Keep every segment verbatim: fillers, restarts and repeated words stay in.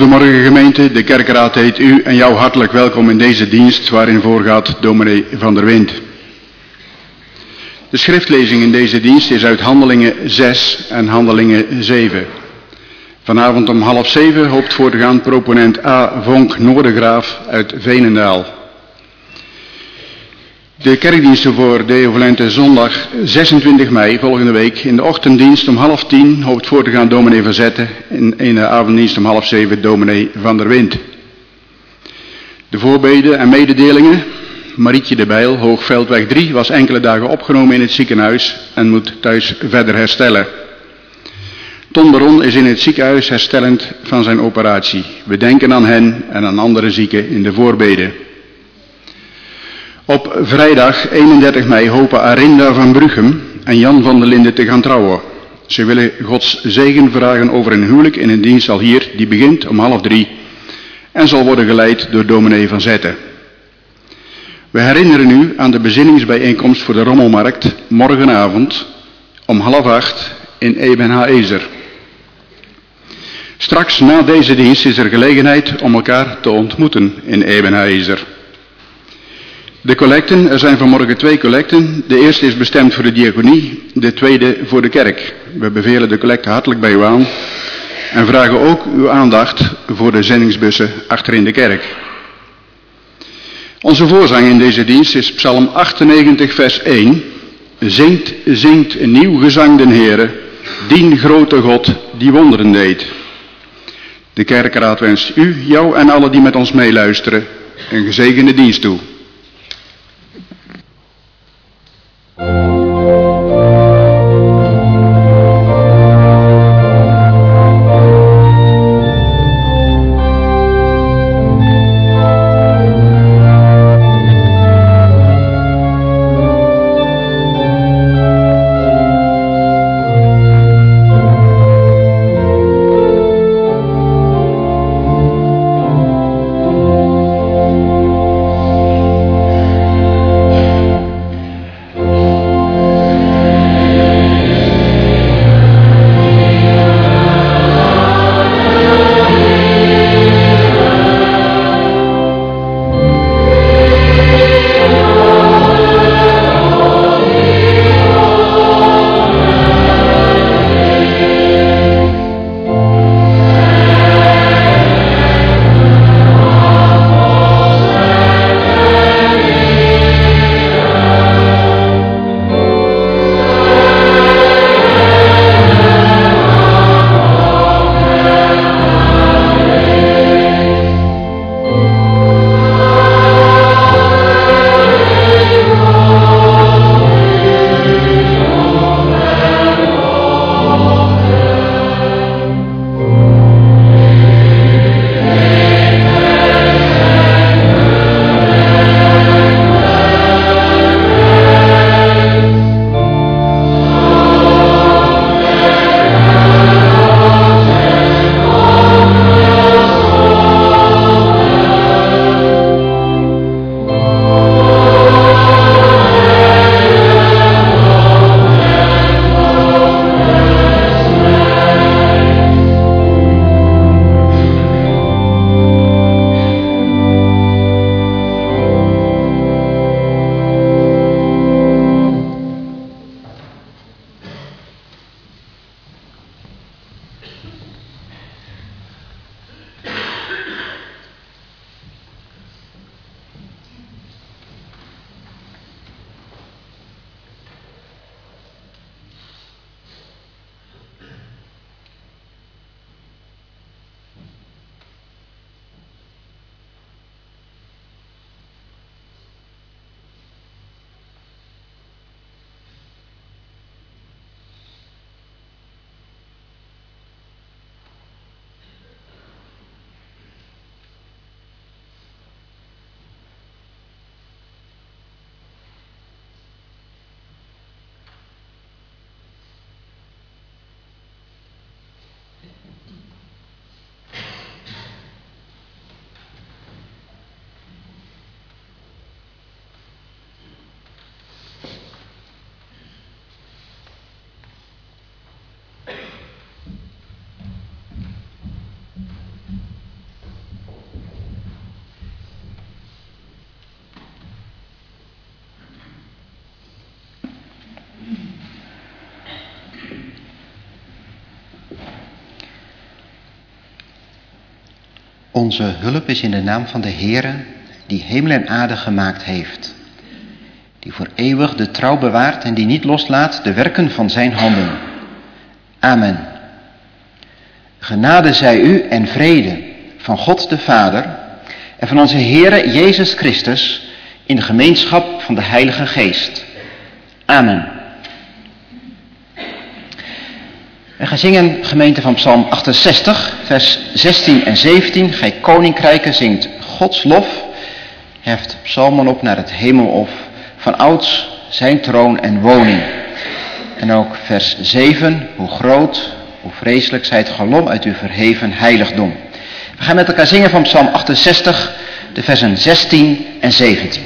Goedemorgen gemeente, de kerkraad heet u en jou hartelijk welkom in deze dienst waarin voorgaat dominee Van der Wind. De schriftlezing in deze dienst is uit Handelingen zes en Handelingen zeven. Vanavond om half zeven hoopt voor te gaan proponent A. Vonk Noordegraaf uit Veenendaal. De kerkdiensten voor de Eovalente zondag zesentwintig mei volgende week. In de ochtenddienst om half tien hoopt voor te gaan dominee Van Zetten. En in de avonddienst om half zeven dominee Van der Wind. De voorbeden en mededelingen. Marietje de Bijl, Hoogveldweg drie, was enkele dagen opgenomen in het ziekenhuis en moet thuis verder herstellen. Ton Baron is in het ziekenhuis herstellend van zijn operatie. We denken aan hen en aan andere zieken in de voorbeden. Op vrijdag eenendertig mei hopen Arinda van Brughem en Jan van der Linden te gaan trouwen. Ze willen Gods zegen vragen over een huwelijk in een dienst al hier, die begint om half drie en zal worden geleid door dominee Van Zetten. We herinneren u aan de bezinningsbijeenkomst voor de Rommelmarkt morgenavond om half acht in Eben Haezer. Straks na deze dienst is er gelegenheid om elkaar te ontmoeten in Eben Haezer. De collecten, er zijn vanmorgen twee collecten. De eerste is bestemd voor de diaconie, de tweede voor de kerk. We bevelen de collecte hartelijk bij u aan en vragen ook uw aandacht voor de zendingsbussen achterin de kerk. Onze voorzang in deze dienst is Psalm achtennegentig vers één. Zingt, zingt een nieuw gezang den Heere, dien grote God die wonderen deed. De kerkraad wenst u, jou en alle die met ons meeluisteren een gezegende dienst toe. Onze hulp is in de naam van de Heere, die hemel en aarde gemaakt heeft. Die voor eeuwig de trouw bewaart en die niet loslaat de werken van zijn handen. Amen. Genade zij u en vrede van God de Vader en van onze Heere Jezus Christus in de gemeenschap van de Heilige Geest. Amen. We gaan zingen, gemeente, van Psalm achtenzestig, vers zestien en zeventien. Gij koninkrijken zingt Gods lof, heft psalmen op naar het hemelhof, van ouds zijn troon en woning. En ook vers zeven, hoe groot, hoe vreselijk zij het galom uit uw verheven heiligdom. We gaan met elkaar zingen van Psalm achtenzestig, de versen zestien en zeventien.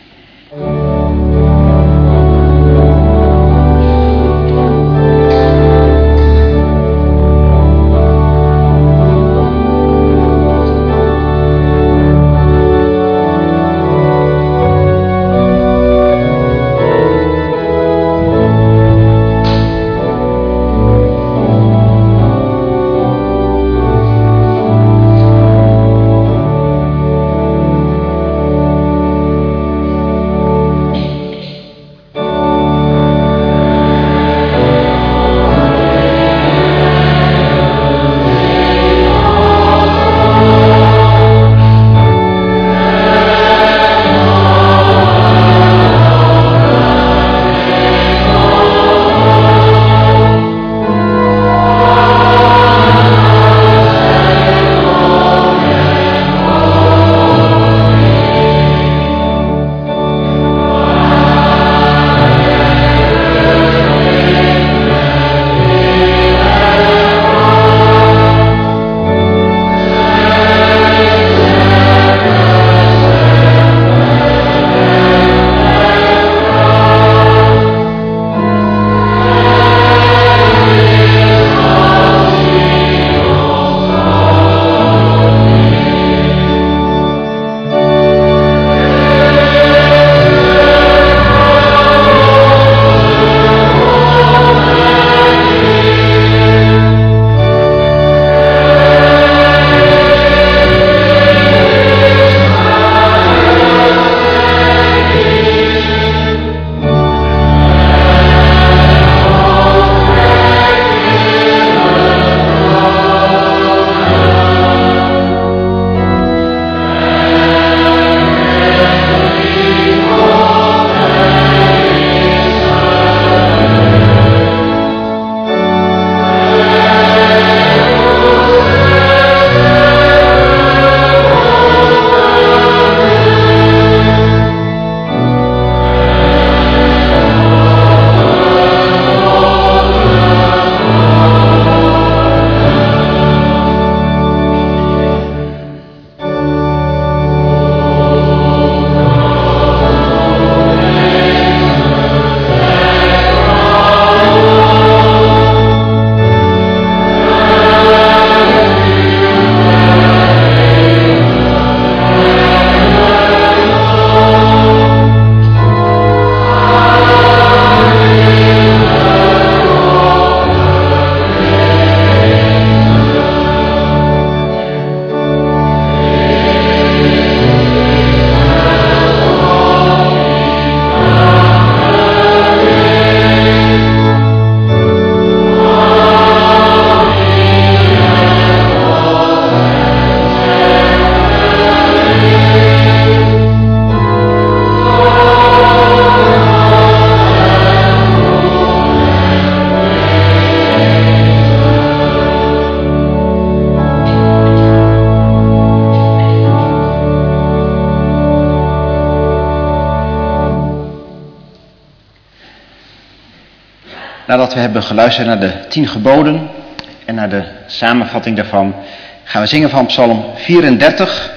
Nadat we hebben geluisterd naar de tien geboden en naar de samenvatting daarvan, gaan we zingen van Psalm vierendertig,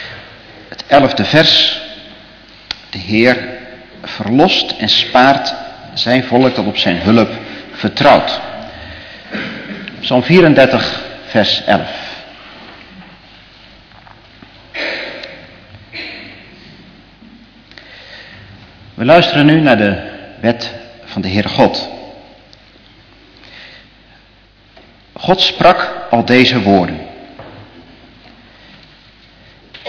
het elfde vers. De Heer verlost en spaart zijn volk dat op zijn hulp vertrouwt. Psalm vierendertig, vers elf. We luisteren nu naar de wet van de Heere God. God sprak al deze woorden.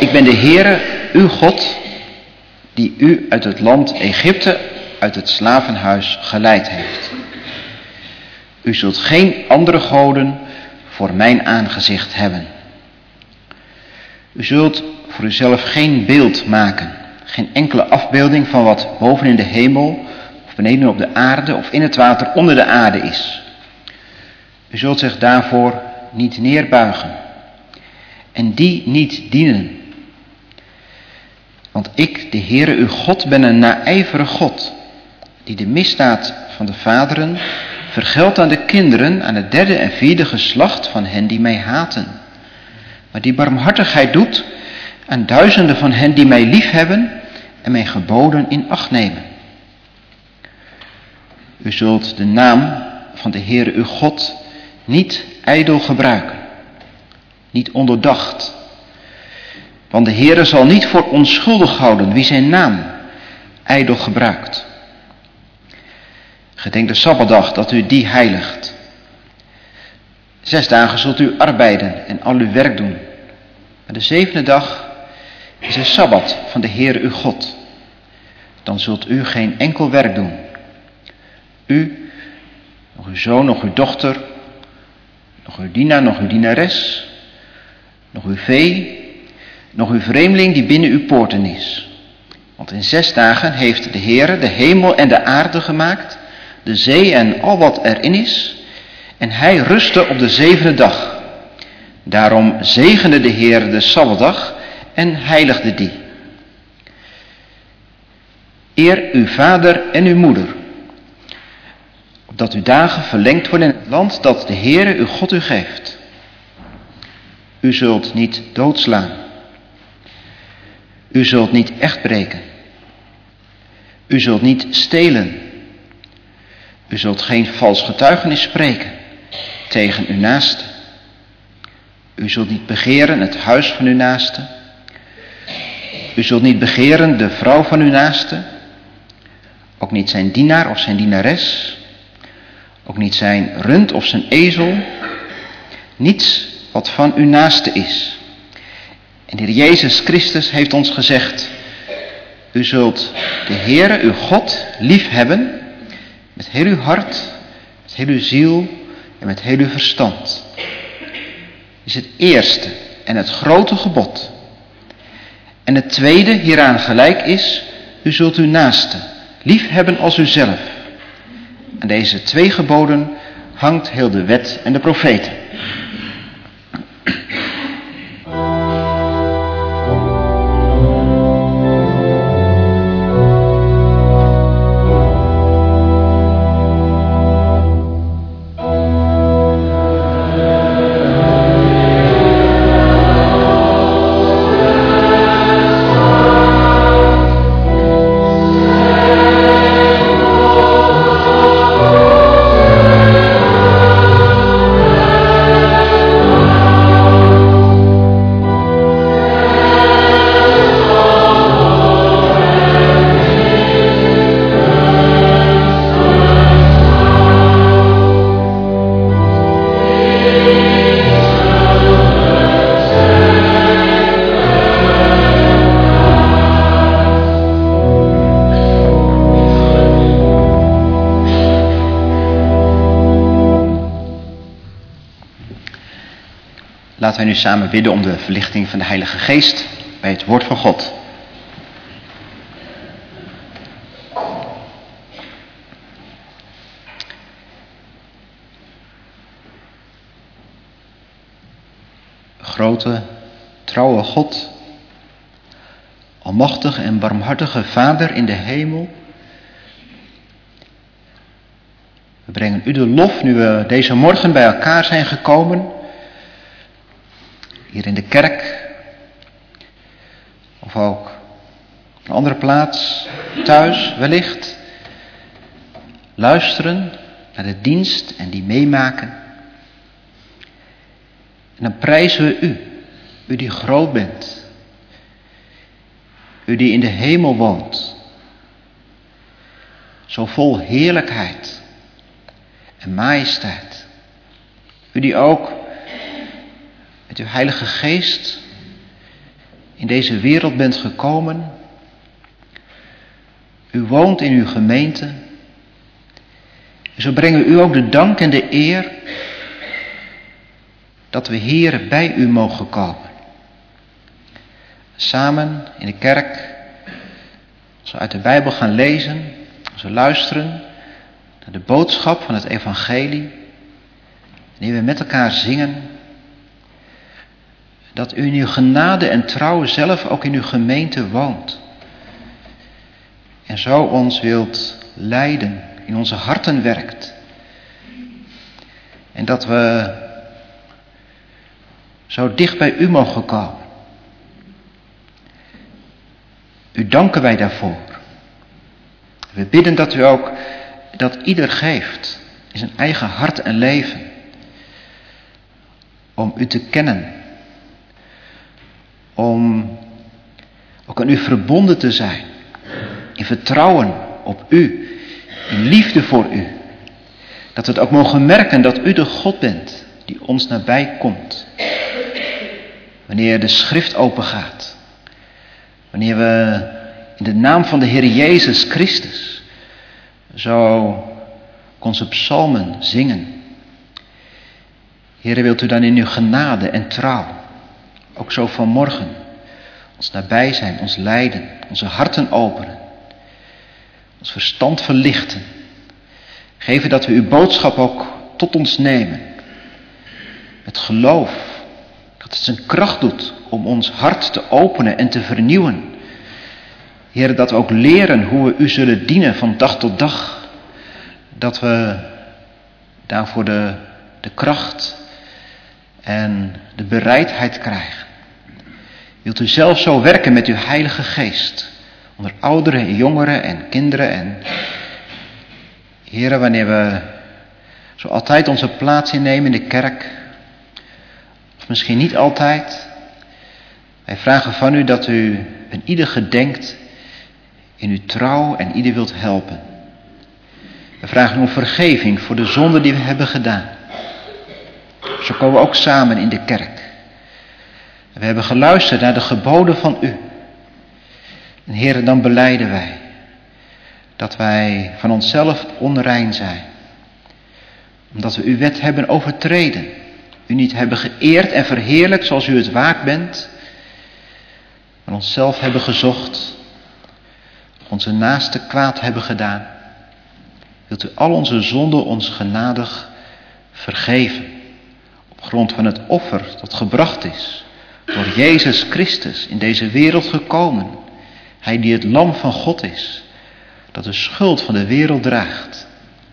Ik ben de Heere, uw God, die u uit het land Egypte, uit het slavenhuis geleid heeft. U zult geen andere goden voor mijn aangezicht hebben. U zult voor uzelf geen beeld maken, geen enkele afbeelding van wat boven in de hemel, of beneden op de aarde, of in het water onder de aarde is. U zult zich daarvoor niet neerbuigen en die niet dienen. Want ik, de Heere uw God, ben een naijverig God, die de misdaad van de vaderen vergeldt aan de kinderen, aan het derde en vierde geslacht van hen die mij haten. Maar die barmhartigheid doet aan duizenden van hen die mij liefhebben en mijn geboden in acht nemen. U zult de naam van de Heere uw God niet ijdel gebruiken, niet onderdacht. Want de Heere zal niet voor onschuldig houden wie zijn naam ijdel gebruikt. Gedenk de Sabbatdag dat u die heiligt. Zes dagen zult u arbeiden en al uw werk doen. Maar de zevende dag is een Sabbat van de Heere uw God. Dan zult u geen enkel werk doen. U, nog uw zoon, nog uw dochter, nog uw dienaar, nog uw dienares, nog uw vee, nog uw vreemdeling die binnen uw poorten is. Want in zes dagen heeft de Heere de hemel en de aarde gemaakt, de zee en al wat erin is, en hij rustte op de zevende dag. Daarom zegende de Heer de Sabbatdag en heiligde die. Eer uw vader en uw moeder, opdat uw dagen verlengd worden in het land dat de Heere uw God u geeft. U zult niet doodslaan. U zult niet echt breken. U zult niet stelen. U zult geen vals getuigenis spreken tegen uw naaste. U zult niet begeren het huis van uw naaste. U zult niet begeren de vrouw van uw naaste. Ook niet zijn dienaar of zijn dienares. Ook niet zijn rund of zijn ezel. Niets wat van uw naaste is. En de Heer Jezus Christus heeft ons gezegd: u zult de Heere uw God lief hebben met heel uw hart, met heel uw ziel en met heel uw verstand. Dit is het eerste en het grote gebod. En het tweede hieraan gelijk is: u zult uw naaste lief hebben als uzelf. Aan deze twee geboden hangt heel de wet en de profeten. Laten wij nu samen bidden om de verlichting van de Heilige Geest bij het woord van God. Grote, trouwe God, almachtige en barmhartige Vader in de hemel. We brengen u de lof nu we deze morgen bij elkaar zijn gekomen. Hier in de kerk, of ook op een andere plaats, thuis wellicht. Luisteren naar de dienst en die meemaken. En dan prijzen we u, u die groot bent. U die in de hemel woont. Zo vol heerlijkheid en majesteit. U die ook met uw Heilige Geest in deze wereld bent gekomen. U woont in uw gemeente. En zo brengen we u ook de dank en de eer dat we hier bij u mogen komen. Samen in de kerk, als we uit de Bijbel gaan lezen, als we luisteren naar de boodschap van het evangelie, wanneer we met elkaar zingen, dat u in uw genade en trouw zelf ook in uw gemeente woont. En zo ons wilt leiden, in onze harten werkt. En dat we zo dicht bij u mogen komen. U danken wij daarvoor. We bidden dat u ook, dat ieder geeft in zijn eigen hart en leven. Om u te kennen. Om ook aan u verbonden te zijn. In vertrouwen op u. In liefde voor u. Dat we het ook mogen merken dat u de God bent die ons nabij komt. Wanneer de schrift opengaat. Wanneer we in de naam van de Heer Jezus Christus zo onze psalmen zingen. Heere, wilt u dan in uw genade en trouw, ook zo vanmorgen, ons nabij zijn, ons leiden, onze harten openen, ons verstand verlichten. Geven dat we uw boodschap ook tot ons nemen. Met geloof, dat het zijn kracht doet om ons hart te openen en te vernieuwen. Heer, dat we ook leren hoe we u zullen dienen van dag tot dag. Dat we daarvoor de, de kracht en de bereidheid krijgen. Wilt u zelf zo werken met uw Heilige Geest. Onder ouderen en jongeren en kinderen. En Heer, wanneer we zo altijd onze plaats innemen in de kerk. Of misschien niet altijd. Wij vragen van u dat u een ieder gedenkt in uw trouw en ieder wilt helpen. We vragen om vergeving voor de zonde die we hebben gedaan. Zo komen we ook samen in de kerk. We hebben geluisterd naar de geboden van u. En Heer, dan belijden wij dat wij van onszelf onrein zijn. Omdat we uw wet hebben overtreden. U niet hebben geëerd en verheerlijkt zoals u het waard bent. Maar onszelf hebben gezocht. Onze naaste kwaad hebben gedaan. Wilt u al onze zonden ons genadig vergeven. Op grond van het offer dat gebracht is. Door Jezus Christus in deze wereld gekomen. Hij die het lam van God is. Dat de schuld van de wereld draagt.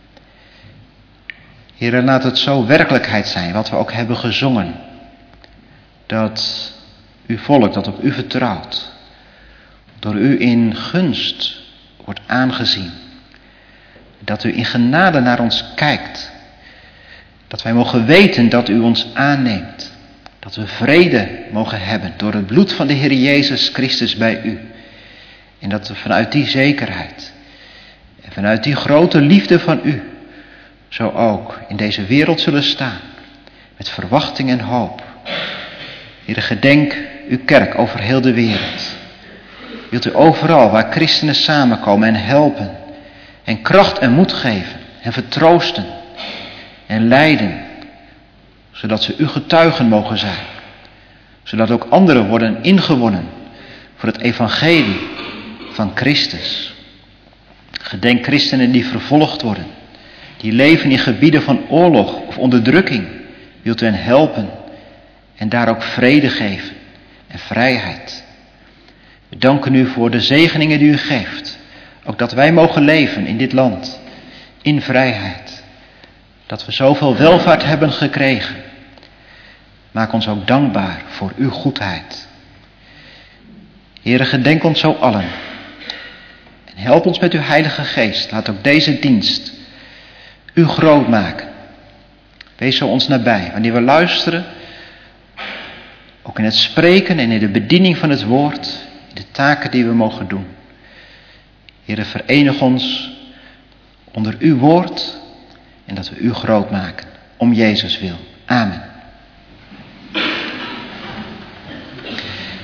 Heer, laat het zo werkelijkheid zijn wat we ook hebben gezongen. Dat uw volk dat op u vertrouwt. Door u in gunst wordt aangezien. Dat u in genade naar ons kijkt. Dat wij mogen weten dat u ons aanneemt. Dat we vrede mogen hebben door het bloed van de Heer Jezus Christus bij u. En dat we vanuit die zekerheid en vanuit die grote liefde van u zo ook in deze wereld zullen staan. Met verwachting en hoop. Heer, gedenk uw kerk over heel de wereld. Wilt u overal waar christenen samenkomen en helpen. En kracht en moed geven. En vertroosten. En leiden. Zodat ze uw getuigen mogen zijn. Zodat ook anderen worden ingewonnen. Voor het evangelie van Christus. Gedenk christenen die vervolgd worden. Die leven in gebieden van oorlog of onderdrukking. Wilt u hen helpen. En daar ook vrede geven. En vrijheid. We danken u voor de zegeningen die u geeft. Ook dat wij mogen leven in dit land. In vrijheid. Dat we zoveel welvaart hebben gekregen. Maak ons ook dankbaar voor uw goedheid. Heere, gedenk ons zo allen. En help ons met uw Heilige Geest. Laat ook deze dienst u groot maken. Wees zo ons nabij. Wanneer we luisteren. Ook in het spreken en in de bediening van het woord. In de taken die we mogen doen. Heere, verenig ons onder uw woord. En dat we u groot maken. Om Jezus wil. Amen.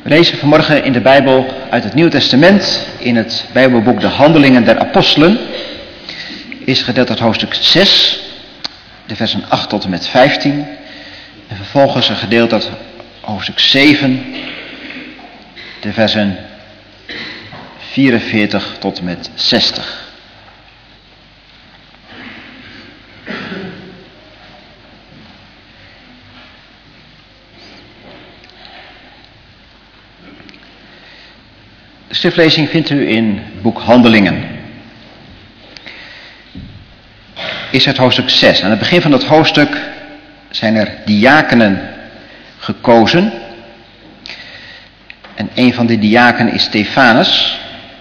We lezen vanmorgen in de Bijbel uit het Nieuwe Testament, in het Bijbelboek De Handelingen der Apostelen. Is gedeeld uit hoofdstuk zes, de versen acht tot en met vijftien. En vervolgens een gedeelte uit hoofdstuk zeven, de versen vierenveertig tot en met zestig. De schriftlezing vindt u in het boek Handelingen. Is het hoofdstuk zes. Aan het begin van dat hoofdstuk zijn er diakenen gekozen. En een van die diakenen is Stefanus.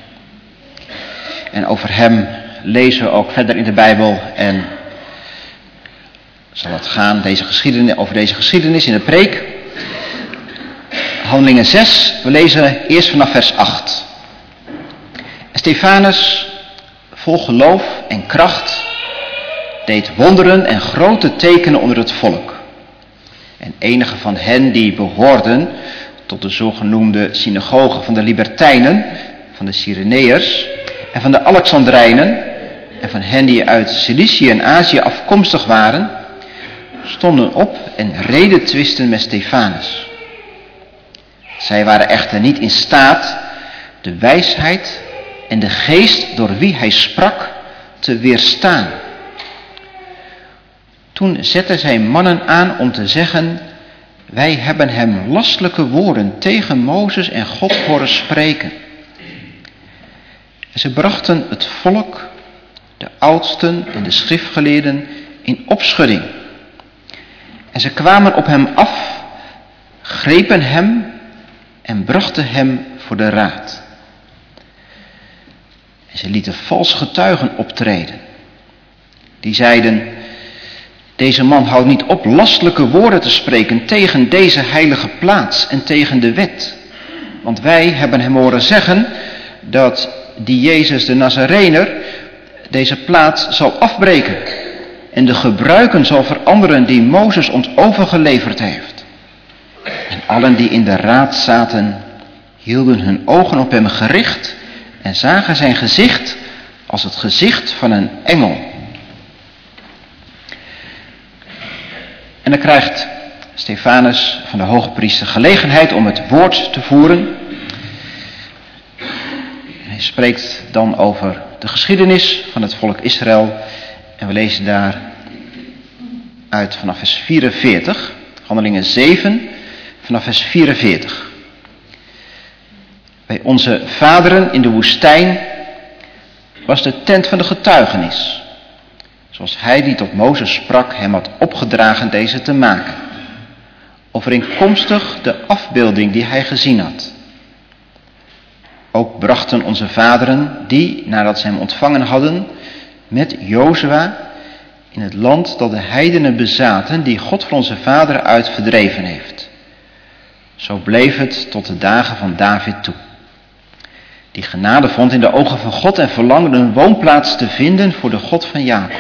En over hem lezen we ook verder in de Bijbel. En zal het gaan deze geschiedenis, over deze geschiedenis in de preek. Handelingen zes, we lezen eerst vanaf vers acht. Stefanus, vol geloof en kracht, deed wonderen en grote tekenen onder het volk. En enige van hen die behoorden tot de zogenoemde synagoge van de Libertijnen, van de Cyreneërs en van de Alexandrijnen en van hen die uit Cilicië en Azië afkomstig waren, stonden op en redetwisten met Stefanus. Zij waren echter niet in staat de wijsheid en de geest door wie hij sprak te weerstaan. Toen zetten zij mannen aan om te zeggen: wij hebben hem lastelijke woorden tegen Mozes en God horen spreken. En ze brachten het volk, de oudsten en de schriftgeleerden in opschudding. En ze kwamen op hem af, grepen hem en brachten hem voor de raad. En ze lieten vals getuigen optreden. Die zeiden: deze man houdt niet op lastelijke woorden te spreken tegen deze heilige plaats en tegen de wet. Want wij hebben hem horen zeggen dat die Jezus de Nazarener deze plaats zal afbreken en de gebruiken zal veranderen die Mozes ons overgeleverd heeft. En allen die in de raad zaten hielden hun ogen op hem gericht en zagen zijn gezicht als het gezicht van een engel. En dan krijgt Stefanus van de hogepriester gelegenheid om het woord te voeren. Hij spreekt dan over de geschiedenis van het volk Israël. En we lezen daar uit vanaf vers vierenveertig, Handelingen zeven, vanaf vers vierenveertig. Bij onze vaderen in de woestijn was de tent van de getuigenis, zoals hij die tot Mozes sprak hem had opgedragen deze te maken, overeenkomstig de afbeelding die hij gezien had. Ook brachten onze vaderen, die nadat ze hem ontvangen hadden, met Jozua in het land dat de heidenen bezaten, die God voor onze vaderen uit verdreven heeft. Zo bleef het tot de dagen van David toe, die genade vond in de ogen van God en verlangde een woonplaats te vinden voor de God van Jacob.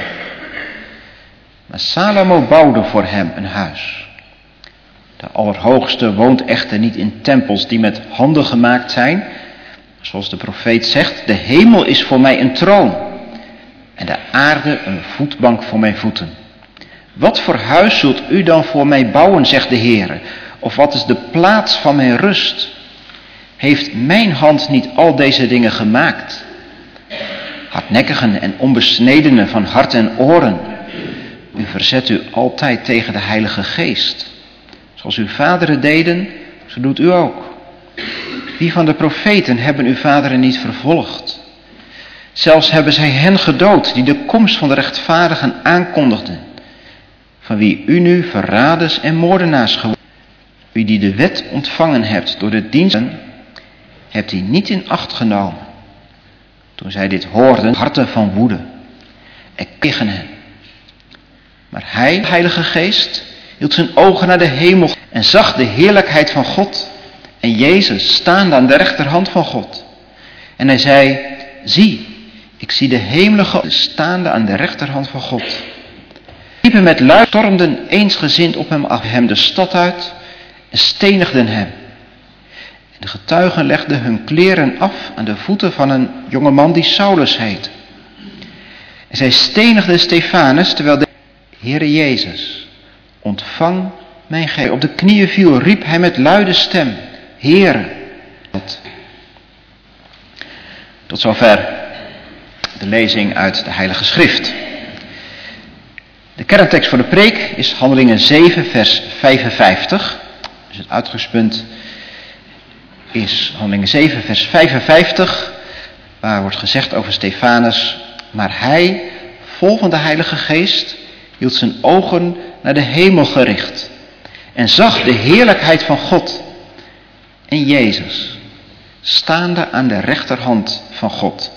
Maar Salomo bouwde voor hem een huis. De Allerhoogste woont echter niet in tempels die met handen gemaakt zijn. Zoals de profeet zegt: de hemel is voor mij een troon en de aarde een voetbank voor mijn voeten. Wat voor huis zult u dan voor mij bouwen, zegt de Heer? Of wat is de plaats van mijn rust? Heeft mijn hand niet al deze dingen gemaakt? Hardnekkigen en onbesnedenen van hart en oren, u verzet u altijd tegen de Heilige Geest. Zoals uw vaderen deden, zo doet u ook. Wie van de profeten hebben uw vaderen niet vervolgd? Zelfs hebben zij hen gedood die de komst van de rechtvaardigen aankondigden, van wie u nu verraders en moordenaars geworden. U die de wet ontvangen hebt door de diensten, hebt die niet in acht genomen. Toen zij dit hoorden, harten van woede en tegen hen. Maar hij, de Heilige Geest, hield zijn ogen naar de hemel en zag de heerlijkheid van God en Jezus staande aan de rechterhand van God. En hij zei: zie, ik zie de hemelige staande aan de rechterhand van God. Liepen met luid stormden eensgezind op hem af, hem de stad uit en stenigden hem. De getuigen legden hun kleren af aan de voeten van een jongeman die Saulus heet. En zij stenigden Stefanus, terwijl de Heere Jezus, ontvang mijn geest. Op de knieën viel, riep hij met luide stem, Heere. Tot zover de lezing uit de Heilige Schrift. De kerntekst voor de preek is Handelingen zeven, vers vijfenvijftig. Dus het uitgangspunt is Handelingen zeven, vers vijfenvijftig, waar wordt gezegd over Stefanus, maar hij, vol van de Heilige Geest, hield zijn ogen naar de hemel gericht en zag de heerlijkheid van God en Jezus, staande aan de rechterhand van God.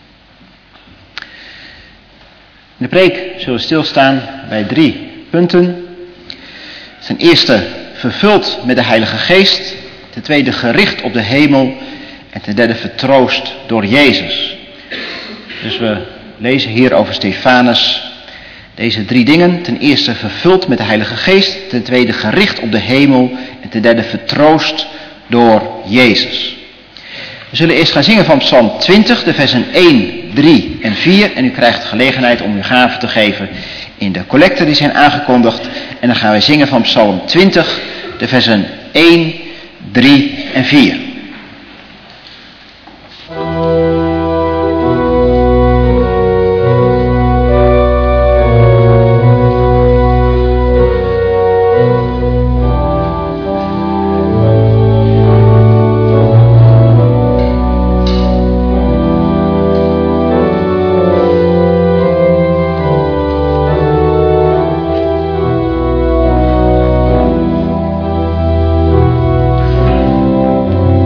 In de preek zullen we stilstaan bij drie punten. Ten eerste vervuld met de Heilige Geest. Ten tweede gericht op de hemel. En ten derde vertroost door Jezus. Dus we lezen hier over Stefanus deze drie dingen. Ten eerste vervuld met de Heilige Geest. Ten tweede gericht op de hemel. En ten derde vertroost door Jezus. We zullen eerst gaan zingen van Psalm twintig, de versen één, drie en vier. En u krijgt gelegenheid om uw gaven te geven in de collecten die zijn aangekondigd. En dan gaan we zingen van Psalm twintig, de versen één, drie en vier. Thank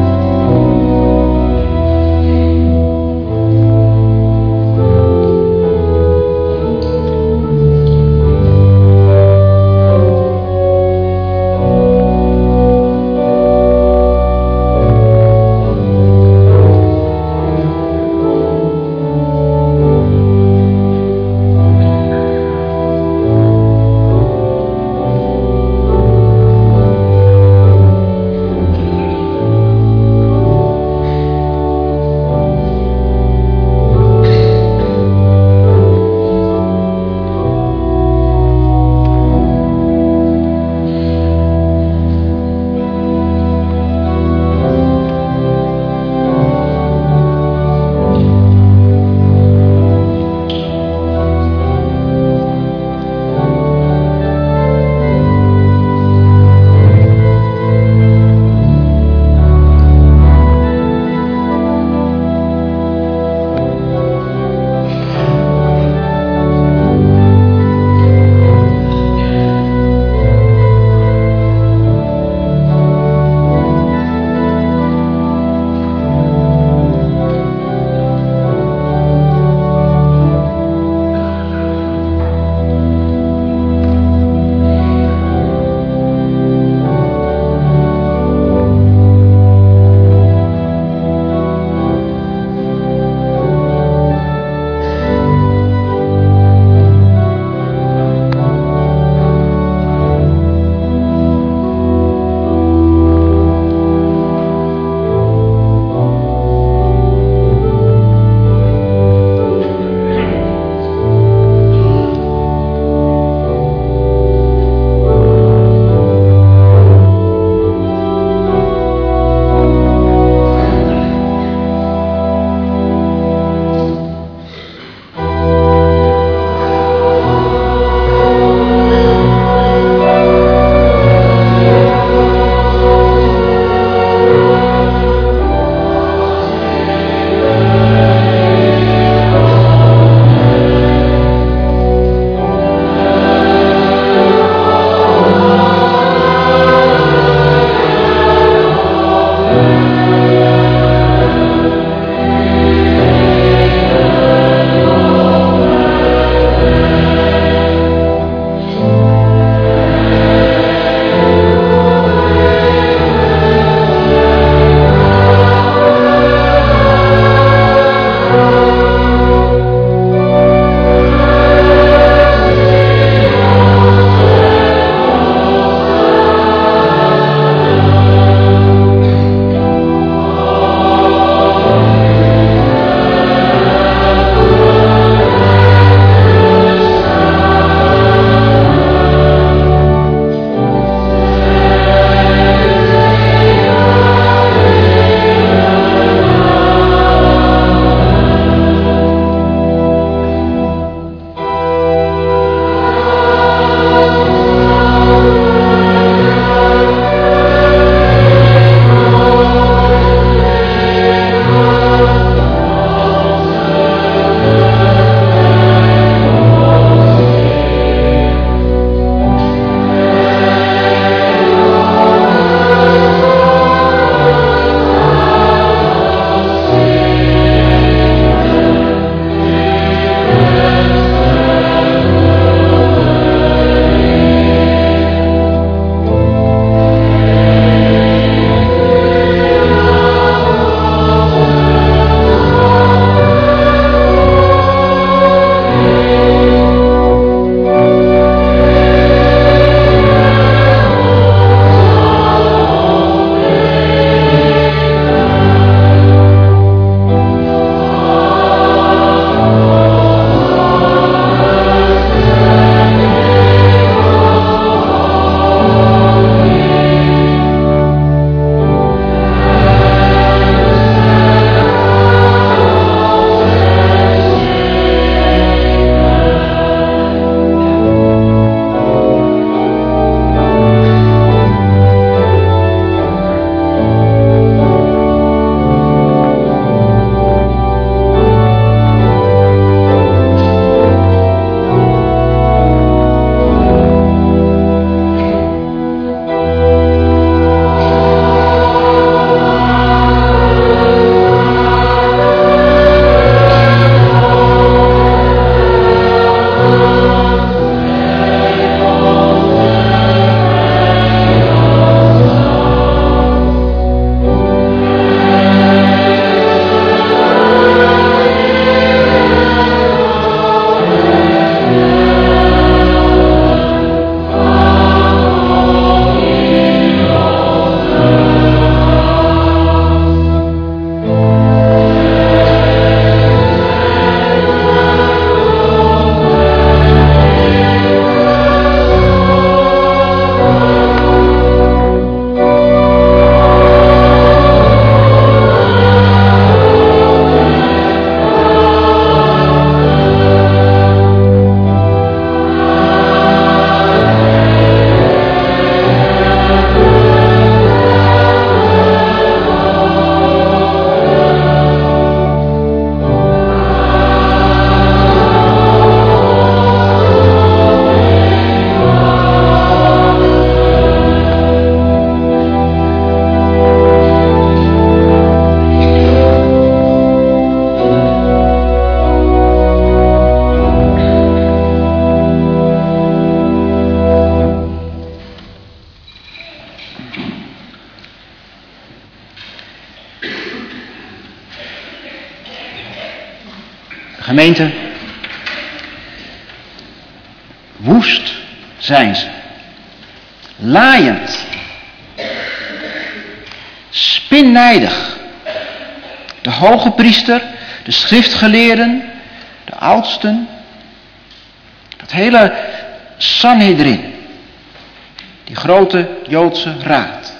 Gemeente, woest zijn ze, laaiend, spinnijdig. De hoge priester, de schriftgeleerden, de oudsten, dat hele Sanhedrin, die grote Joodse raad.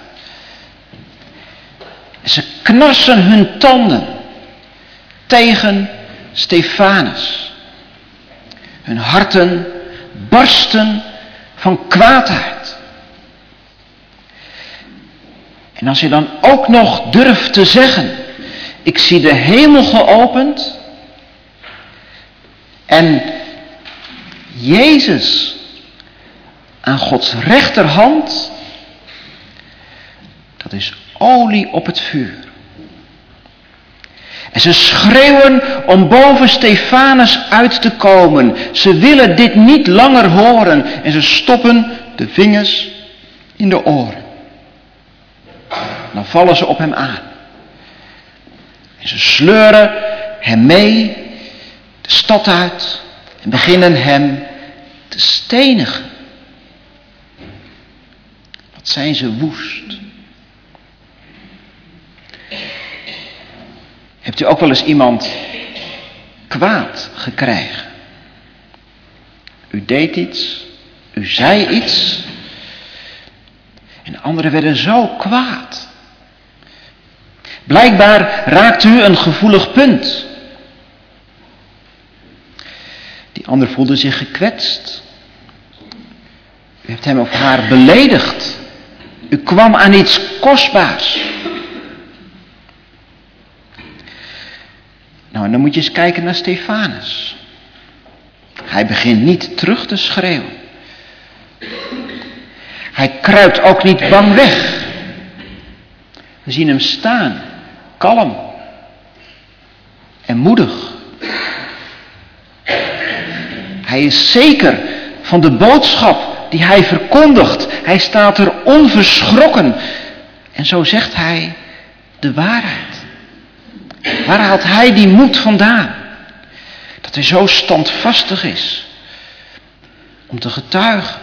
En ze knarsen hun tanden tegen Stefanus. Hun harten barsten van kwaadheid. En als je dan ook nog durft te zeggen, ik zie de hemel geopend en Jezus aan Gods rechterhand, dat is olie op het vuur. En ze schreeuwen om boven Stefanus uit te komen. Ze willen dit niet langer horen en ze stoppen de vingers in de oren. Dan vallen ze op hem aan. En ze sleuren hem mee de stad uit en beginnen hem te stenigen. Wat zijn ze woest. Hebt u ook wel eens iemand kwaad gekregen? U deed iets, u zei iets en anderen werden zo kwaad. Blijkbaar raakt u een gevoelig punt. Die ander voelde zich gekwetst. U hebt hem of haar beledigd. U kwam aan iets kostbaars. Nou, en dan moet je eens kijken naar Stefanus. Hij begint niet terug te schreeuwen. Hij kruipt ook niet bang weg. We zien hem staan, kalm en moedig. Hij is zeker van de boodschap die hij verkondigt. Hij staat er onverschrokken. En zo zegt hij de waarheid. Waar haalt hij die moed vandaan? Dat hij zo standvastig is om te getuigen.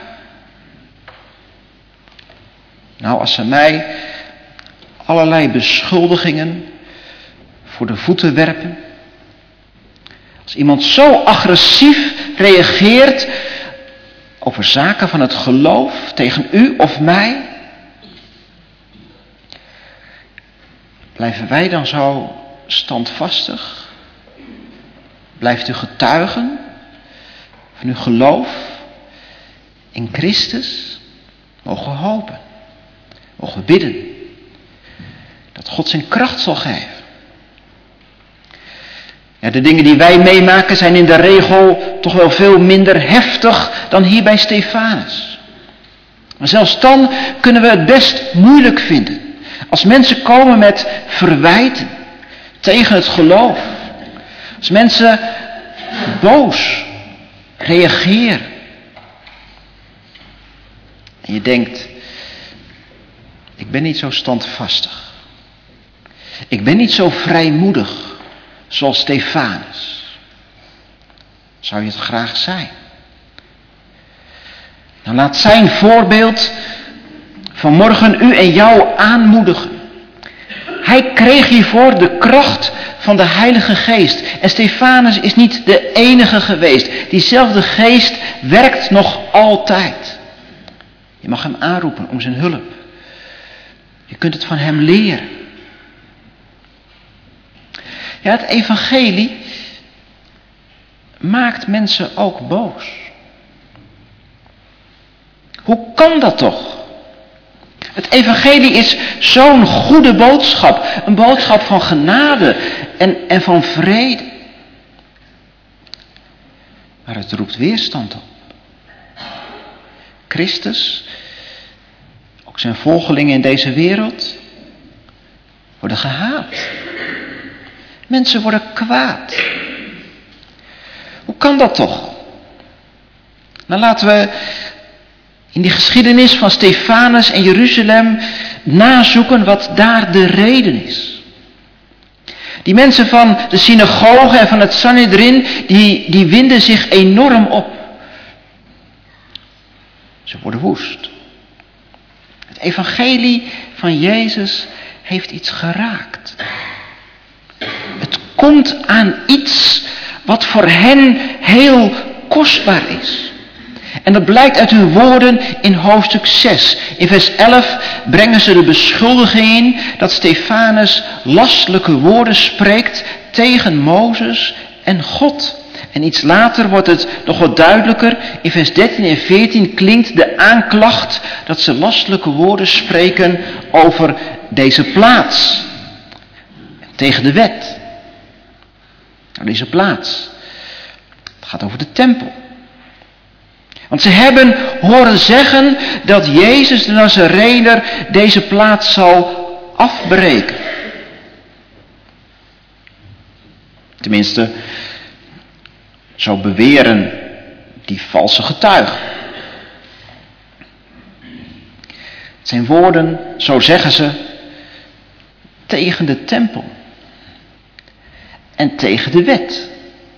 Nou, als ze mij allerlei beschuldigingen voor de voeten werpen. Als iemand zo agressief reageert over zaken van het geloof tegen u of mij. Blijven wij dan zo standvastig? Blijft u getuigen van uw geloof in Christus? Mogen we hopen. Mogen we bidden. Dat God zijn kracht zal geven. Ja, de dingen die wij meemaken zijn in de regel toch wel veel minder heftig dan hier bij Stefanus. Maar zelfs dan kunnen we het best moeilijk vinden. Als mensen komen met verwijten tegen het geloof. Als mensen boos reageren. En je denkt, ik ben niet zo standvastig. Ik ben niet zo vrijmoedig zoals Stefanus. Zou je het graag zijn? Dan laat zijn voorbeeld vanmorgen u en jou aanmoedigen. Hij kreeg hiervoor de kracht van de Heilige Geest. En Stefanus is niet de enige geweest. Diezelfde geest werkt nog altijd. Je mag hem aanroepen om zijn hulp. Je kunt het van hem leren. Ja, het evangelie maakt mensen ook boos. Hoe kan dat toch? Het evangelie is zo'n goede boodschap. Een boodschap van genade en, en van vrede. Maar het roept weerstand op. Christus, ook zijn volgelingen in deze wereld, worden gehaat. Mensen worden kwaad. Hoe kan dat toch? Nou, laten we in die geschiedenis van Stefanus en Jeruzalem nazoeken wat daar de reden is. Die mensen van de synagoge en van het Sanhedrin, die, die winden zich enorm op. Ze worden woest. Het evangelie van Jezus heeft iets geraakt. Het komt aan iets wat voor hen heel kostbaar is. En dat blijkt uit hun woorden in hoofdstuk zes. In vers elf brengen ze de beschuldiging in dat Stefanus lastelijke woorden spreekt tegen Mozes en God. En iets later wordt het nog wat duidelijker. In vers dertien en veertien klinkt de aanklacht dat ze lastelijke woorden spreken over deze plaats. Tegen de wet. Nou, deze plaats. Het gaat over de tempel. Want ze hebben horen zeggen dat Jezus de Nazarener deze plaats zal afbreken. Tenminste, zo beweren die valse getuigen. Het zijn woorden, zo zeggen ze, tegen de tempel en tegen de wet.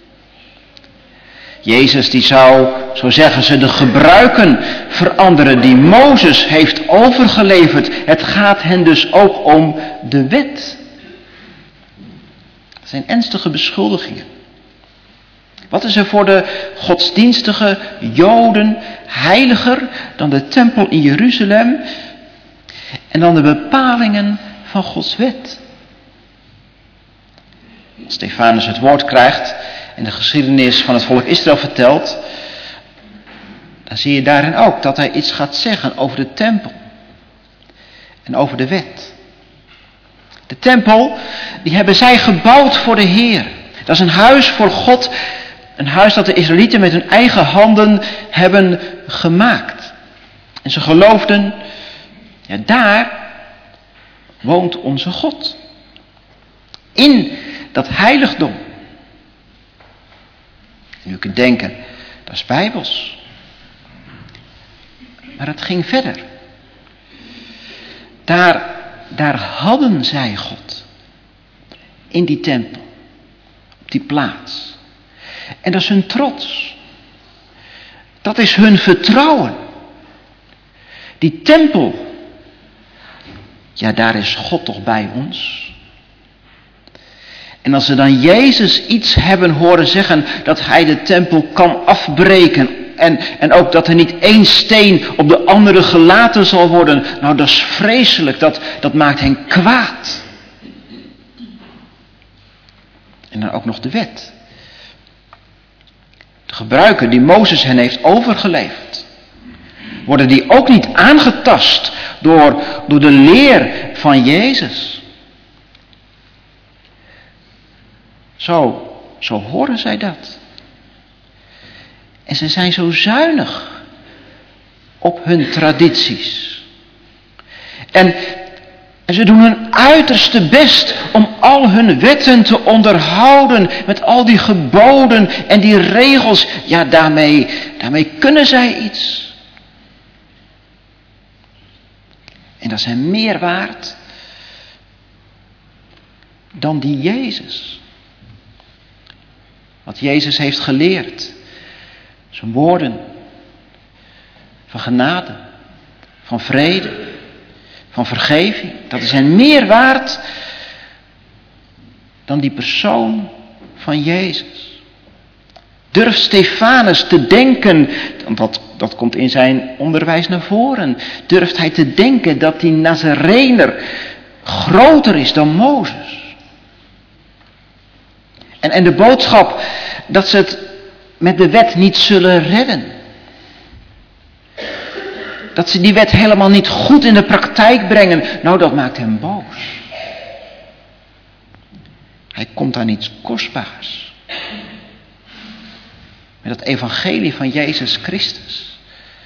Jezus die zou, zo zeggen ze, de gebruiken veranderen die Mozes heeft overgeleverd. Het gaat hen dus ook om de wet. Dat zijn ernstige beschuldigingen. Wat is er voor de godsdienstige Joden heiliger dan de tempel in Jeruzalem en dan de bepalingen van Gods wet? Als Stefanus het woord krijgt en de geschiedenis van het volk Israël vertelt, dan zie je daarin ook dat hij iets gaat zeggen over de tempel en over de wet. De tempel, die hebben zij gebouwd voor de Heer. Dat is een huis voor God, een huis dat de Israëlieten met hun eigen handen hebben gemaakt. En ze geloofden, ja, daar woont onze God. In dat heiligdom. En u kunt denken, dat is bijbels. Maar het ging verder. Daar, daar hadden zij God. In die tempel. Op die plaats. En dat is hun trots. Dat is hun vertrouwen. Die tempel. Ja, daar is God toch bij ons. En als ze dan Jezus iets hebben horen zeggen, dat hij de tempel kan afbreken. En, en ook dat er niet één steen op de andere gelaten zal worden. Nou, dat is vreselijk. Dat, dat maakt hen kwaad. En dan ook nog de wet. De gebruiken die Mozes hen heeft overgeleverd. Worden die ook niet aangetast door, door de leer van Jezus. Zo, zo horen zij dat. En ze zijn zo zuinig op hun tradities. En, en ze doen hun uiterste best om al hun wetten te onderhouden. Met al die geboden en die regels. Ja, daarmee, daarmee kunnen zij iets. En dat is hen meer waard dan die Jezus. Wat Jezus heeft geleerd. Zijn woorden van genade, van vrede, van vergeving. Dat is hen meer waard dan die persoon van Jezus. Durft Stefanus te denken, want dat, dat komt in zijn onderwijs naar voren. Durft hij te denken dat die Nazarener groter is dan Mozes. En, en de boodschap dat ze het met de wet niet zullen redden. Dat ze die wet helemaal niet goed in de praktijk brengen. Nou, dat maakt hem boos. Hij komt aan iets kostbaars. Met het evangelie van Jezus Christus.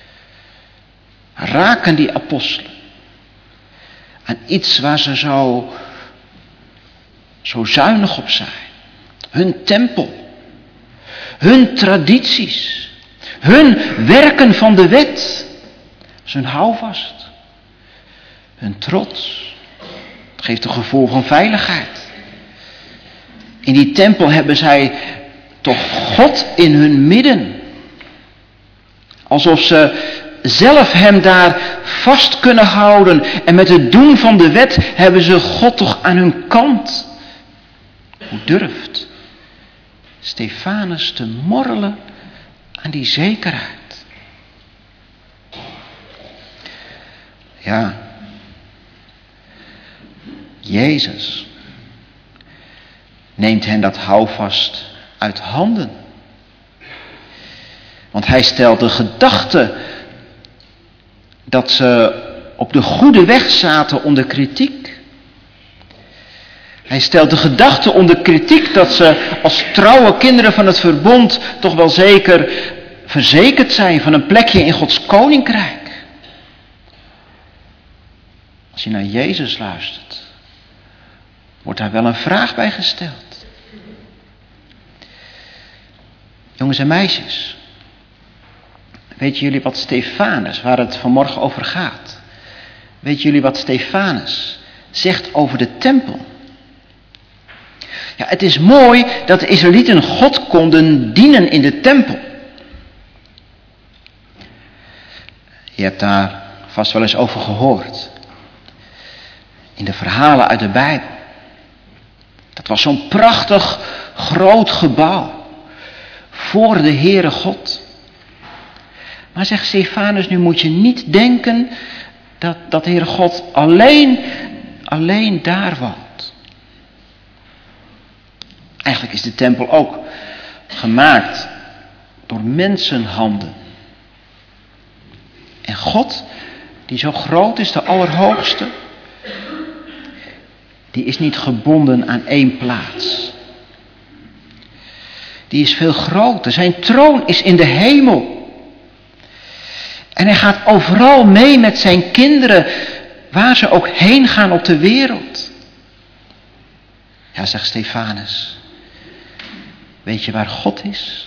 Raken die apostelen aan iets waar ze zo, zo zuinig op zijn. Hun tempel. Hun tradities. Hun werken van de wet. Dat is hun houvast. Hun trots. Het geeft een gevoel van veiligheid. In die tempel hebben zij toch God in hun midden. Alsof ze zelf hem daar vast kunnen houden. En met het doen van de wet hebben ze God toch aan hun kant. Hoe durft Stefanus te morrelen aan die zekerheid? Ja, Jezus neemt hen dat houvast uit handen. Want hij stelt de gedachte dat ze op de goede weg zaten onder kritiek. Hij stelt de gedachte onder kritiek dat ze als trouwe kinderen van het verbond toch wel zeker verzekerd zijn van een plekje in Gods koninkrijk. Als je naar Jezus luistert, wordt daar wel een vraag bij gesteld. Jongens en meisjes, weten jullie wat Stefanus, waar het vanmorgen over gaat, weten jullie wat Stefanus zegt over de tempel? Ja, het is mooi dat de Israëlieten God konden dienen in de tempel. Je hebt daar vast wel eens over gehoord. In de verhalen uit de Bijbel. Dat was zo'n prachtig groot gebouw voor de Heere God. Maar zegt Stefanus, nu moet je niet denken dat, dat de Heere God alleen, alleen daar woont. Eigenlijk is de tempel ook gemaakt door mensenhanden. En God, die zo groot is, de Allerhoogste, die is niet gebonden aan één plaats. Die is veel groter. Zijn troon is in de hemel. En hij gaat overal mee met zijn kinderen, waar ze ook heen gaan op de wereld. Ja, zegt Stefanus. Weet je waar God is?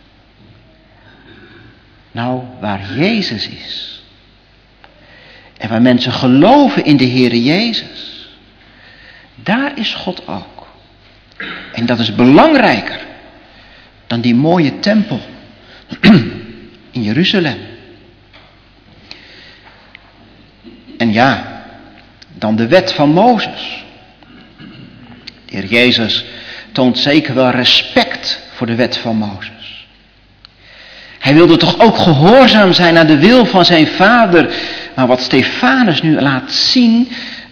Nou, waar Jezus is. En waar mensen geloven in de Heere Jezus. Daar is God ook. En dat is belangrijker dan die mooie tempel in Jeruzalem. En ja, dan de wet van Mozes. De Heer Jezus toont zeker wel respect voor de wet van Mozes. Hij wilde toch ook gehoorzaam zijn aan de wil van zijn vader. Maar wat Stefanus nu laat zien,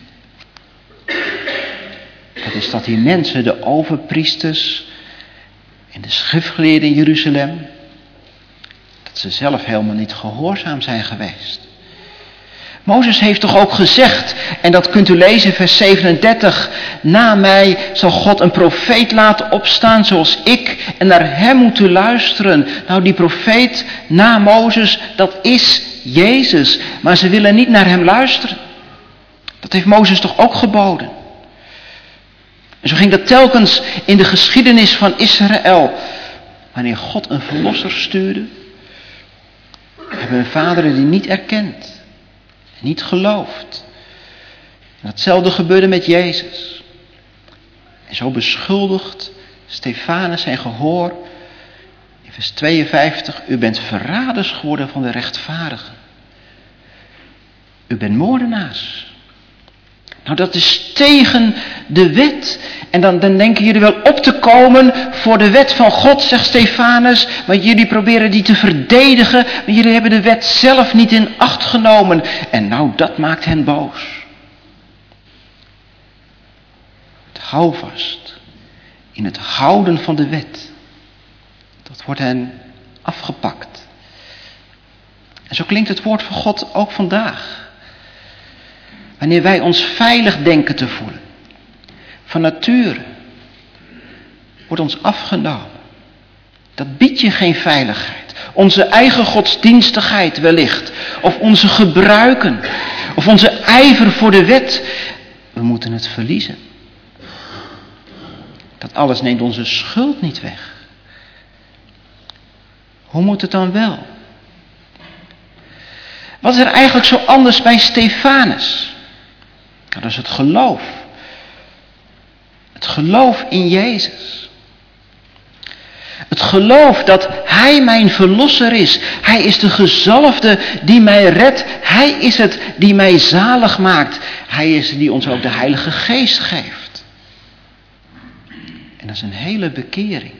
dat is dat die mensen, de overpriesters en de schriftgeleerden in Jeruzalem, dat ze zelf helemaal niet gehoorzaam zijn geweest. Mozes heeft toch ook gezegd, en dat kunt u lezen, vers zevenendertig. Na mij zal God een profeet laten opstaan zoals ik, en naar hem moet u luisteren. Nou, die profeet na Mozes, dat is Jezus. Maar ze willen niet naar hem luisteren. Dat heeft Mozes toch ook geboden. En zo ging dat telkens in de geschiedenis van Israël. Wanneer God een verlosser stuurde, hebben hun vaderen die niet erkend. Niet geloofd. En datzelfde gebeurde met Jezus. En zo beschuldigt Stefanus zijn gehoor in vers tweeënvijftig. U bent verraders geworden van de rechtvaardigen. U bent moordenaars. Nou, dat is tegen de wet. En dan, dan denken jullie wel op te komen voor de wet van God, zegt Stefanus. Maar jullie proberen die te verdedigen. Maar jullie hebben de wet zelf niet in acht genomen. En nou, dat maakt hen boos. Het houvast in het houden van de wet. Dat wordt hen afgepakt. En zo klinkt het woord van God ook vandaag. Wanneer wij ons veilig denken te voelen. Van nature. Wordt ons afgenomen. Dat biedt je geen veiligheid. Onze eigen godsdienstigheid wellicht. Of onze gebruiken. Of onze ijver voor de wet. We moeten het verliezen. Dat alles neemt onze schuld niet weg. Hoe moet het dan wel? Wat is er eigenlijk zo anders bij Stefanus? Nou, dat is het geloof. Het Het geloof in Jezus. Het geloof dat Hij mijn verlosser is. Hij is de gezalfde die mij redt. Hij is het die mij zalig maakt. Hij is het die ons ook de Heilige Geest geeft. En dat is een hele bekering.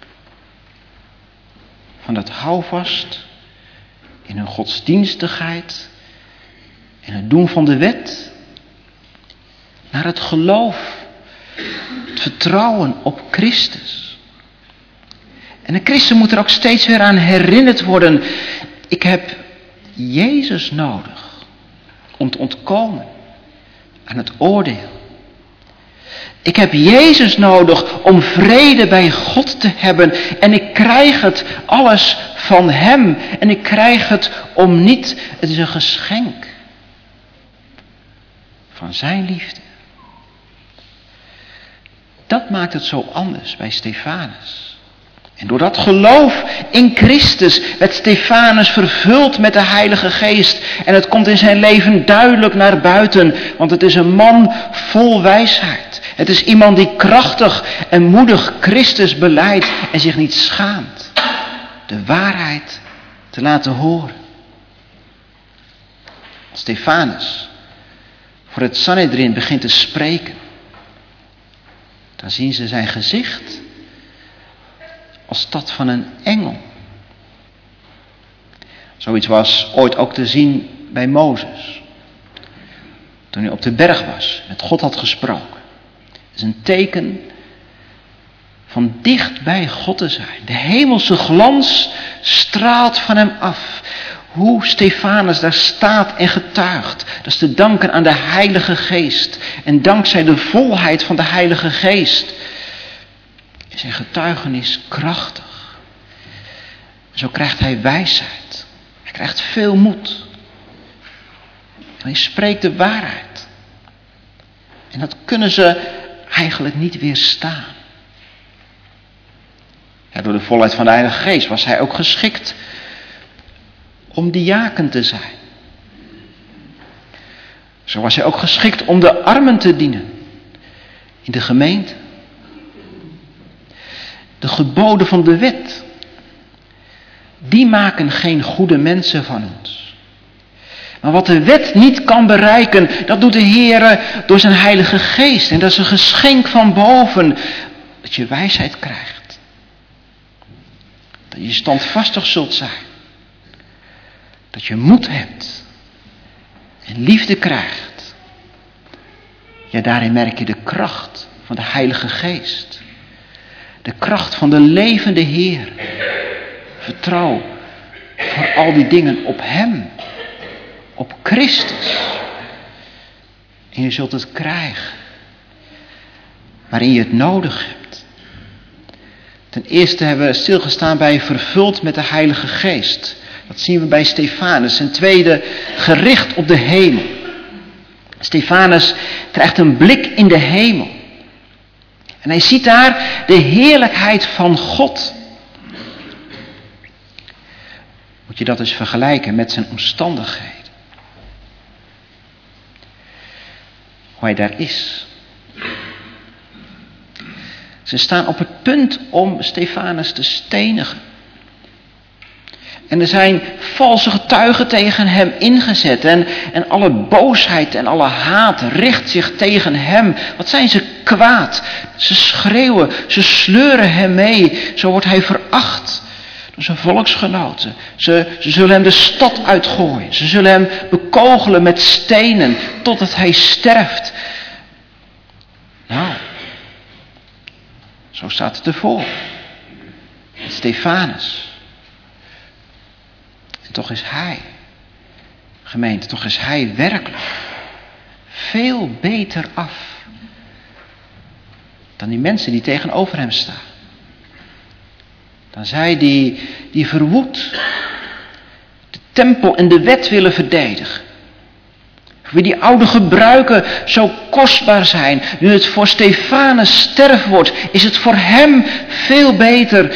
Van het houvast in hun godsdienstigheid en het doen van de wet naar het geloof, het vertrouwen op Christus. En een christen moet er ook steeds weer aan herinnerd worden. Ik heb Jezus nodig om te ontkomen aan het oordeel. Ik heb Jezus nodig om vrede bij God te hebben. En ik krijg het alles van Hem. En ik krijg het om niet. Het is een geschenk van Zijn liefde. Dat maakt het zo anders bij Stefanus. En door dat geloof in Christus werd Stefanus vervuld met de Heilige Geest. En het komt in zijn leven duidelijk naar buiten. Want het is een man vol wijsheid. Het is iemand die krachtig en moedig Christus belijdt en zich niet schaamt de waarheid te laten horen. Als Stefanus voor het Sanhedrin begint te spreken, dan zien ze zijn gezicht als dat van een engel. Zoiets was ooit ook te zien bij Mozes. Toen hij op de berg was, met God had gesproken. Het is een teken van dicht bij God te zijn. De hemelse glans straalt van hem af. Hoe Stefanus daar staat en getuigt. Dat is te danken aan de Heilige Geest. En dankzij de volheid van de Heilige Geest is zijn getuigenis krachtig. Zo krijgt hij wijsheid. Hij krijgt veel moed. En hij spreekt de waarheid. En dat kunnen ze eigenlijk niet weerstaan. Ja, door de volheid van de Heilige Geest was hij ook geschikt om diaken te zijn. Zo was hij ook geschikt om de armen te dienen in de gemeente. De geboden van de wet, die maken geen goede mensen van ons. Maar wat de wet niet kan bereiken, dat doet de Heer door zijn Heilige Geest. En dat is een geschenk van boven, dat je wijsheid krijgt. Dat je standvastig zult zijn. Dat je moed hebt en liefde krijgt. Ja, daarin merk je de kracht van de Heilige Geest. De kracht van de levende Heer. Vertrouw voor al die dingen op Hem. Op Christus. En je zult het krijgen waarin je het nodig hebt. Ten eerste hebben we stilgestaan bij vervuld met de Heilige Geest. Dat zien we bij Stefanus. Ten tweede gericht op de hemel. Stefanus krijgt een blik in de hemel. En hij ziet daar de heerlijkheid van God. Moet je dat eens vergelijken met zijn omstandigheden. Hoe hij daar is. Ze staan op het punt om Stefanus te stenigen. En er zijn valse getuigen tegen hem ingezet. En, en alle boosheid en alle haat richt zich tegen hem. Wat zijn ze kwaad. Ze schreeuwen, ze sleuren hem mee. Zo wordt hij veracht door zijn volksgenoten. Ze, ze zullen hem de stad uitgooien. Ze zullen hem bekogelen met stenen totdat hij sterft. Nou, zo staat het ervoor. Stefanus. En toch is hij, gemeente, toch is hij werkelijk veel beter af dan die mensen die tegenover hem staan. Dan zij die, die verwoed de tempel en de wet willen verdedigen. Wie die oude gebruiken zo kostbaar zijn. Nu het voor Stefanus sterf wordt, is het voor hem veel beter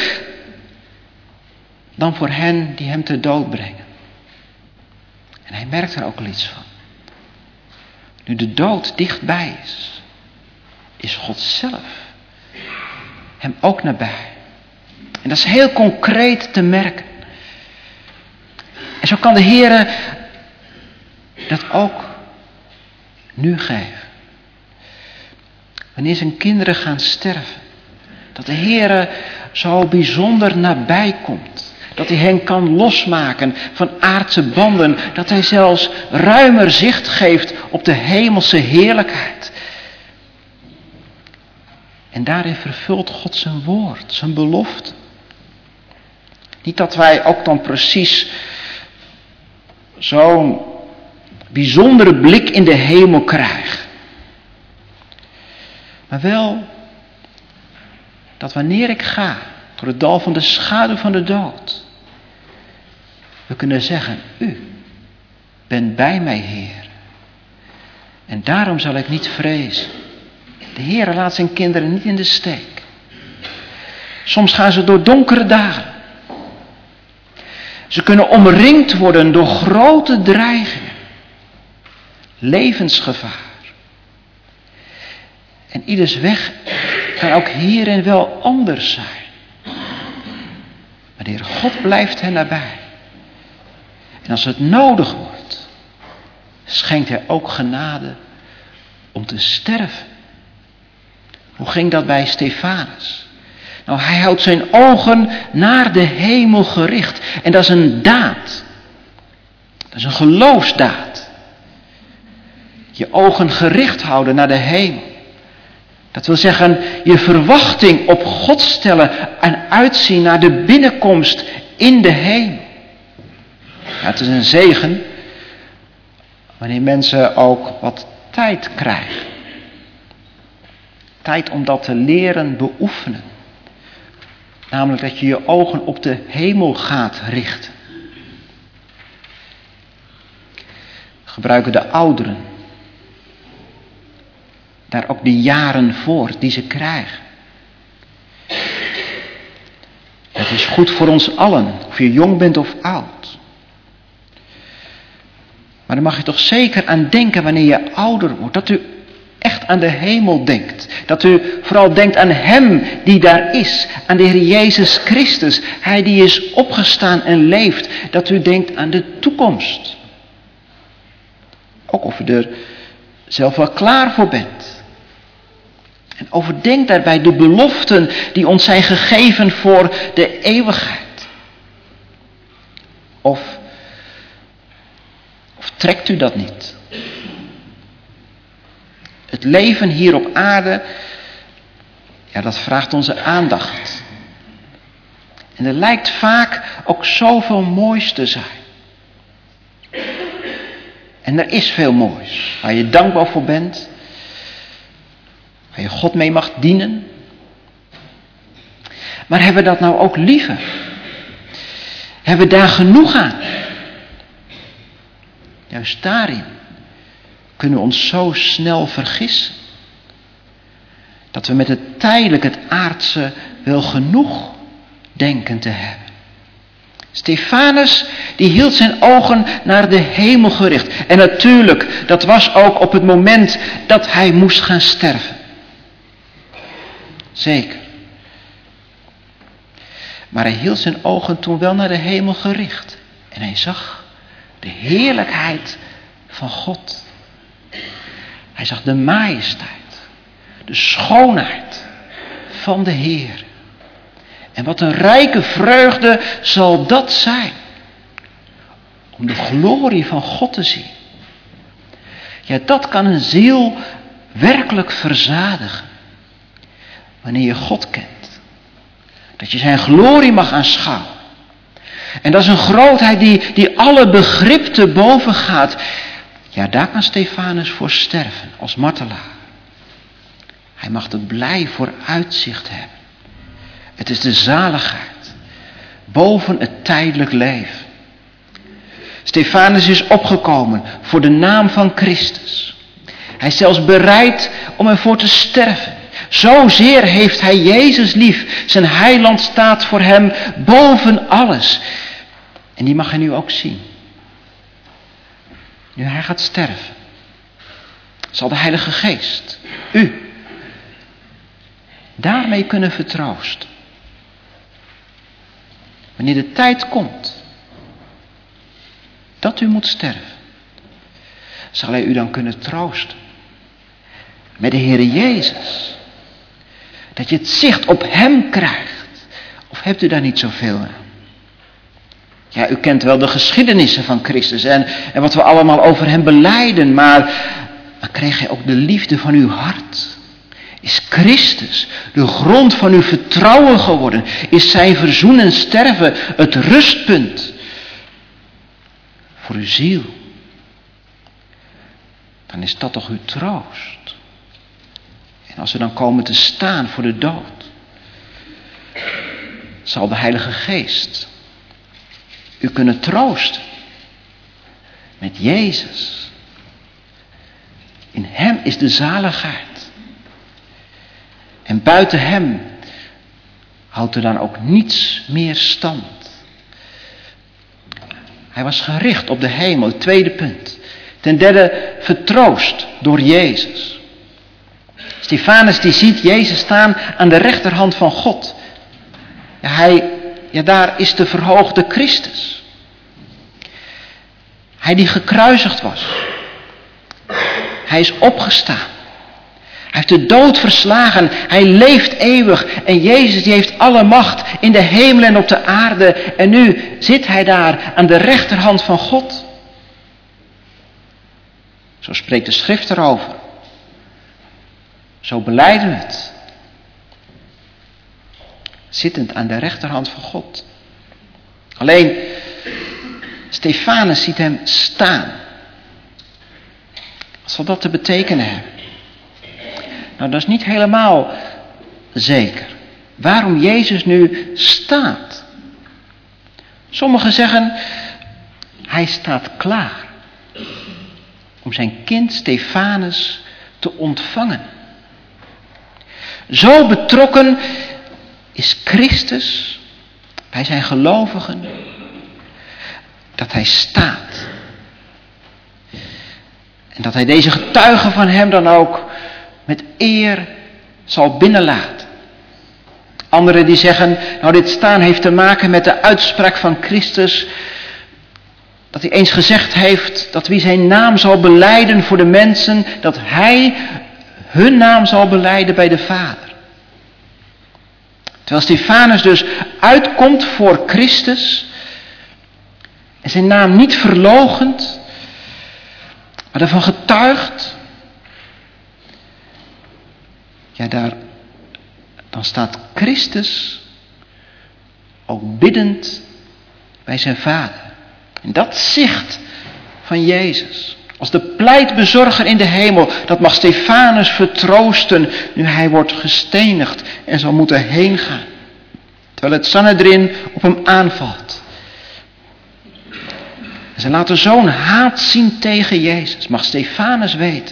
dan voor hen die hem ter dood brengen. En hij merkt er ook al iets van. Nu de dood dichtbij is, is God zelf hem ook nabij. En dat is heel concreet te merken. En zo kan de Heere dat ook nu geven. Wanneer zijn kinderen gaan sterven. Dat de Heere zo bijzonder nabij komt. Dat hij hen kan losmaken van aardse banden. Dat hij zelfs ruimer zicht geeft op de hemelse heerlijkheid. En daarin vervult God zijn woord, zijn belofte. Niet dat wij ook dan precies zo'n bijzondere blik in de hemel krijgen. Maar wel dat wanneer ik ga door het dal van de schaduw van de dood, we kunnen zeggen, u bent bij mij, Heer. En daarom zal ik niet vrezen. De Heer laat zijn kinderen niet in de steek. Soms gaan ze door donkere dagen. Ze kunnen omringd worden door grote dreigingen. Levensgevaar. En ieders weg kan ook hierin wel anders zijn. Maar de Heer God blijft hen nabij. En als het nodig wordt, schenkt hij ook genade om te sterven. Hoe ging dat bij Stefanus? Nou, hij houdt zijn ogen naar de hemel gericht. En dat is een daad. Dat is een geloofsdaad. Je ogen gericht houden naar de hemel. Dat wil zeggen, je verwachting op God stellen en uitzien naar de binnenkomst in de hemel. Ja, het is een zegen wanneer mensen ook wat tijd krijgen. Tijd om dat te leren beoefenen. Namelijk dat je je ogen op de hemel gaat richten. Gebruiken de ouderen daar ook de jaren voor die ze krijgen. Het is goed voor ons allen, of je jong bent of oud. Maar dan mag je toch zeker aan denken wanneer je ouder wordt. Dat u echt aan de hemel denkt. Dat u vooral denkt aan Hem die daar is. Aan de Heer Jezus Christus. Hij die is opgestaan en leeft. Dat u denkt aan de toekomst. Ook of u er zelf wel klaar voor bent. En overdenk daarbij de beloften die ons zijn gegeven voor de eeuwigheid. Of, of trekt u dat niet? Het leven hier op aarde, ja, dat vraagt onze aandacht. En er lijkt vaak ook zoveel moois te zijn. En er is veel moois, waar je dankbaar voor bent. Waar je God mee mag dienen. Maar hebben we dat nou ook liever? Hebben we daar genoeg aan? Juist daarin kunnen we ons zo snel vergissen. Dat we met het tijdelijk, het aardse, wel genoeg denken te hebben. Stefanus, die hield zijn ogen naar de hemel gericht. En natuurlijk, dat was ook op het moment dat hij moest gaan sterven. Zeker. Maar hij hield zijn ogen toen wel naar de hemel gericht. En hij zag de heerlijkheid van God. Hij zag de majesteit, de schoonheid van de Heer. En wat een rijke vreugde zal dat zijn. Om de glorie van God te zien. Ja, dat kan een ziel werkelijk verzadigen. Wanneer je God kent. Dat je zijn glorie mag aanschouwen. En dat is een grootheid die, die alle begrip te boven gaat. Ja, daar kan Stefanus voor sterven als martelaar. Hij mag het blij vooruitzicht hebben. Het is de zaligheid. Boven het tijdelijk leven. Stefanus is opgekomen voor de naam van Christus. Hij is zelfs bereid om ervoor te sterven. Zozeer heeft hij Jezus lief. Zijn heiland staat voor hem boven alles. En die mag hij nu ook zien. Nu hij gaat sterven, zal de Heilige Geest u daarmee kunnen vertroosten. Wanneer de tijd komt dat u moet sterven, zal hij u dan kunnen troosten met de Heere Jezus. Dat je het zicht op hem krijgt. Of hebt u daar niet zoveel aan? Ja, u kent wel de geschiedenissen van Christus en, en wat we allemaal over hem belijden. Maar, maar kreeg hij ook de liefde van uw hart? Is Christus de grond van uw vertrouwen geworden? Is zijn verzoen en sterven het rustpunt voor uw ziel? Dan is dat toch uw troost. En als we dan komen te staan voor de dood, zal de Heilige Geest u kunnen troosten met Jezus. In hem is de zaligheid. En buiten hem houdt er dan ook niets meer stand. Hij was gericht op de hemel, het tweede punt. Ten derde, vertroost door Jezus. Stefanus die ziet Jezus staan aan de rechterhand van God. Ja, hij, ja, daar is de verhoogde Christus. Hij die gekruisigd was. Hij is opgestaan. Hij heeft de dood verslagen. Hij leeft eeuwig. En Jezus die heeft alle macht in de hemel en op de aarde. En nu zit hij daar aan de rechterhand van God. Zo spreekt de schrift erover. Zo belijden we het. Zittend aan de rechterhand van God. Alleen, Stefanus ziet hem staan. Wat zal dat te betekenen hebben? Nou, dat is niet helemaal zeker. Waarom Jezus nu staat? Sommigen zeggen, hij staat klaar om zijn kind Stefanus te ontvangen. Zo betrokken is Christus bij zijn gelovigen dat hij staat. En dat hij deze getuigen van hem dan ook met eer zal binnenlaten. Anderen die zeggen, nou dit staan heeft te maken met de uitspraak van Christus, dat hij eens gezegd heeft dat wie zijn naam zal belijden voor de mensen, dat hij hun naam zal belijden bij de Vader. Terwijl Stefanus dus uitkomt voor Christus en zijn naam niet verloochent, maar ervan getuigt. Ja, daar, dan staat Christus ook biddend bij zijn Vader. En dat zicht van Jezus, als de pleitbezorger in de hemel, dat mag Stefanus vertroosten nu hij wordt gestenigd en zal moeten heen gaan. Terwijl het Sanhedrin op hem aanvalt. En ze laten zo'n haat zien tegen Jezus. Mag Stefanus weten.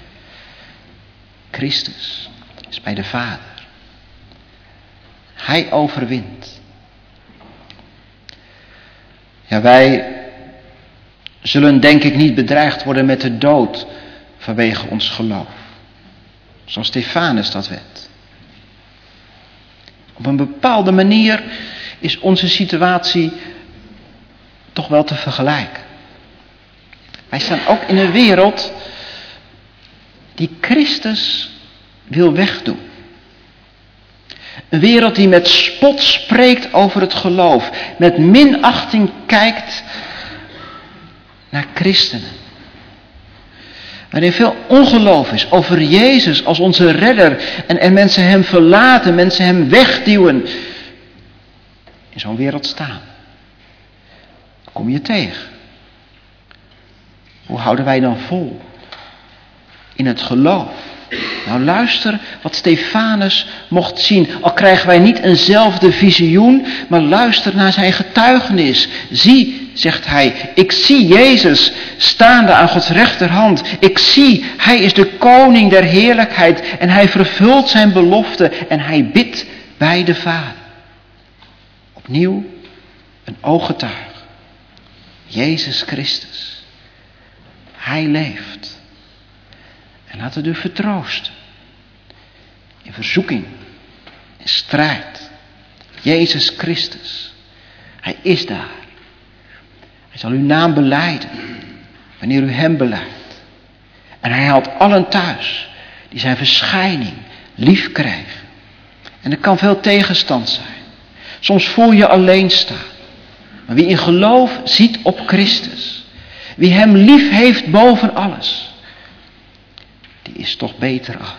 Christus is bij de Vader. Hij overwint. Ja, wij zullen denk ik niet bedreigd worden met de dood vanwege ons geloof. Zoals Stefanus dat werd. Op een bepaalde manier is onze situatie toch wel te vergelijken. Wij staan ook in een wereld die Christus wil wegdoen. Een wereld die met spot spreekt over het geloof. Met minachting kijkt naar christenen. Waarin veel ongeloof is over Jezus als onze redder. En, en mensen hem verlaten, mensen hem wegduwen. In zo'n wereld staan. Kom je tegen. Hoe houden wij dan vol? In het geloof. Nou luister wat Stefanus mocht zien. Al krijgen wij niet eenzelfde visioen, maar luister naar zijn getuigenis. Zie, zegt hij, ik zie Jezus staande aan Gods rechterhand. Ik zie, hij is de koning der heerlijkheid en hij vervult zijn belofte en hij bidt bij de Vader. Opnieuw een ooggetuige. Jezus Christus. Hij leeft. En laat het u vertroosten. In verzoeking. en strijd. Jezus Christus, hij is daar. Hij zal uw naam belijden wanneer u hem belijdt. En hij haalt allen thuis die zijn verschijning lief krijgen. En er kan veel tegenstand zijn. Soms voel je alleen staan. Maar wie in geloof ziet op Christus, wie hem lief heeft boven alles, die is toch beter af.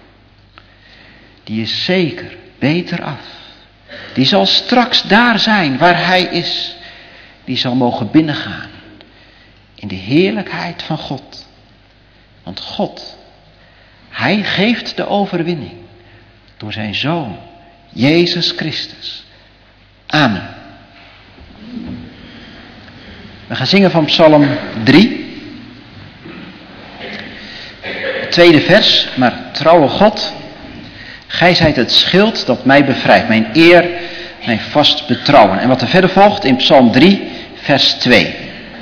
Die is zeker beter af. Die zal straks daar zijn waar hij is. Die zal mogen binnengaan in de heerlijkheid van God. Want God, hij geeft de overwinning door zijn Zoon, Jezus Christus. Amen. We gaan zingen van Psalm drie. Het tweede vers, maar trouwe God, gij zijt het schild dat mij bevrijdt, mijn eer, mijn vast betrouwen. En wat er verder volgt in Psalm drie, vers twee.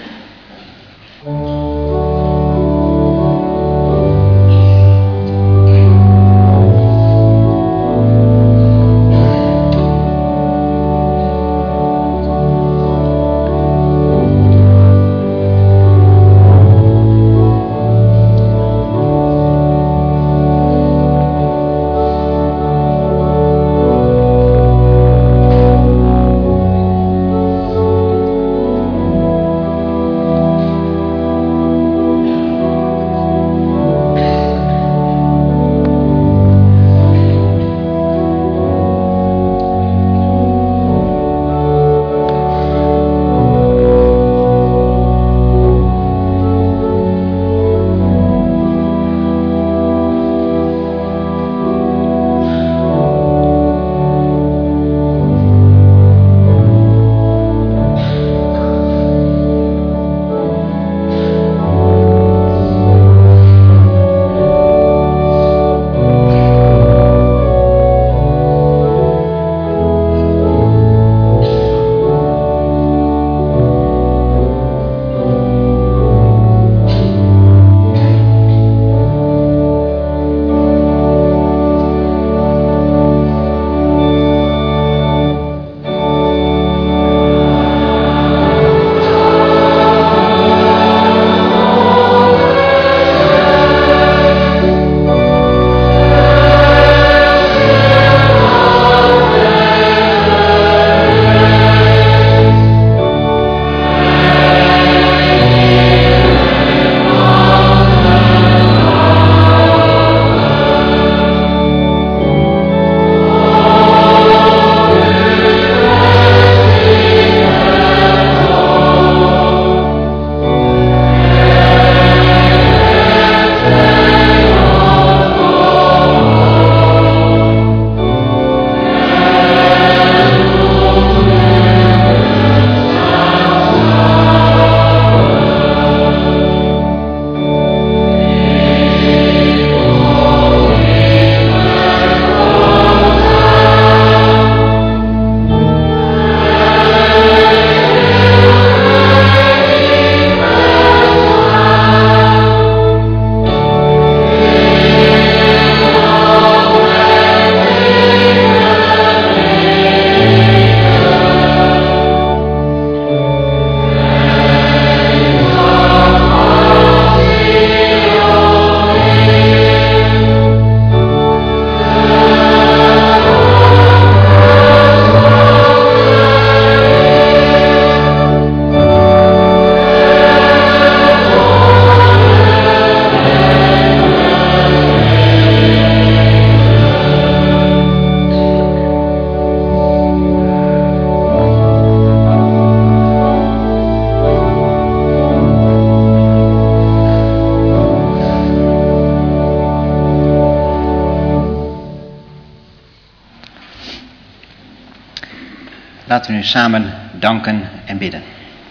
Laten we nu samen danken en bidden.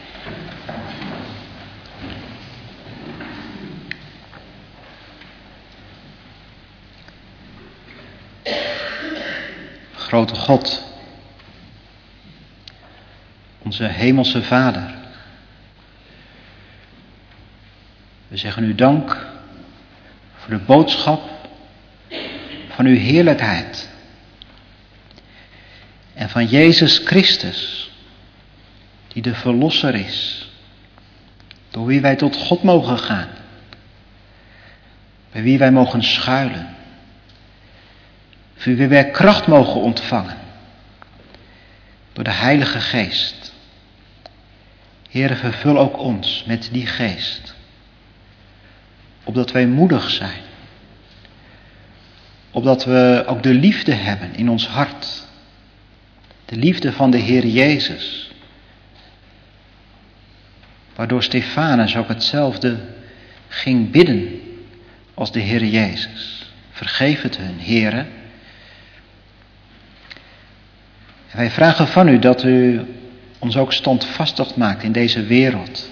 Grote God, onze hemelse Vader, we zeggen u dank voor de boodschap van uw heerlijkheid. En van Jezus Christus, die de Verlosser is, door wie wij tot God mogen gaan, bij wie wij mogen schuilen, voor wie wij kracht mogen ontvangen, door de Heilige Geest. Heere, vervul ook ons met die geest, opdat wij moedig zijn, opdat we ook de liefde hebben in ons hart, de liefde van de Heer Jezus, waardoor Stefanus ook hetzelfde ging bidden als de Heer Jezus. Vergeef het hun, Heere. En wij vragen van u dat u ons ook standvastig maakt in deze wereld.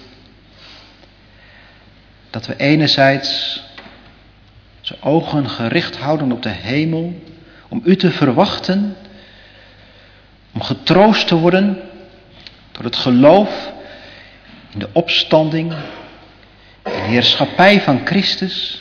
Dat we enerzijds onze ogen gericht houden op de hemel, om u te verwachten, om getroost te worden door het geloof in de opstanding, in de heerschappij van Christus.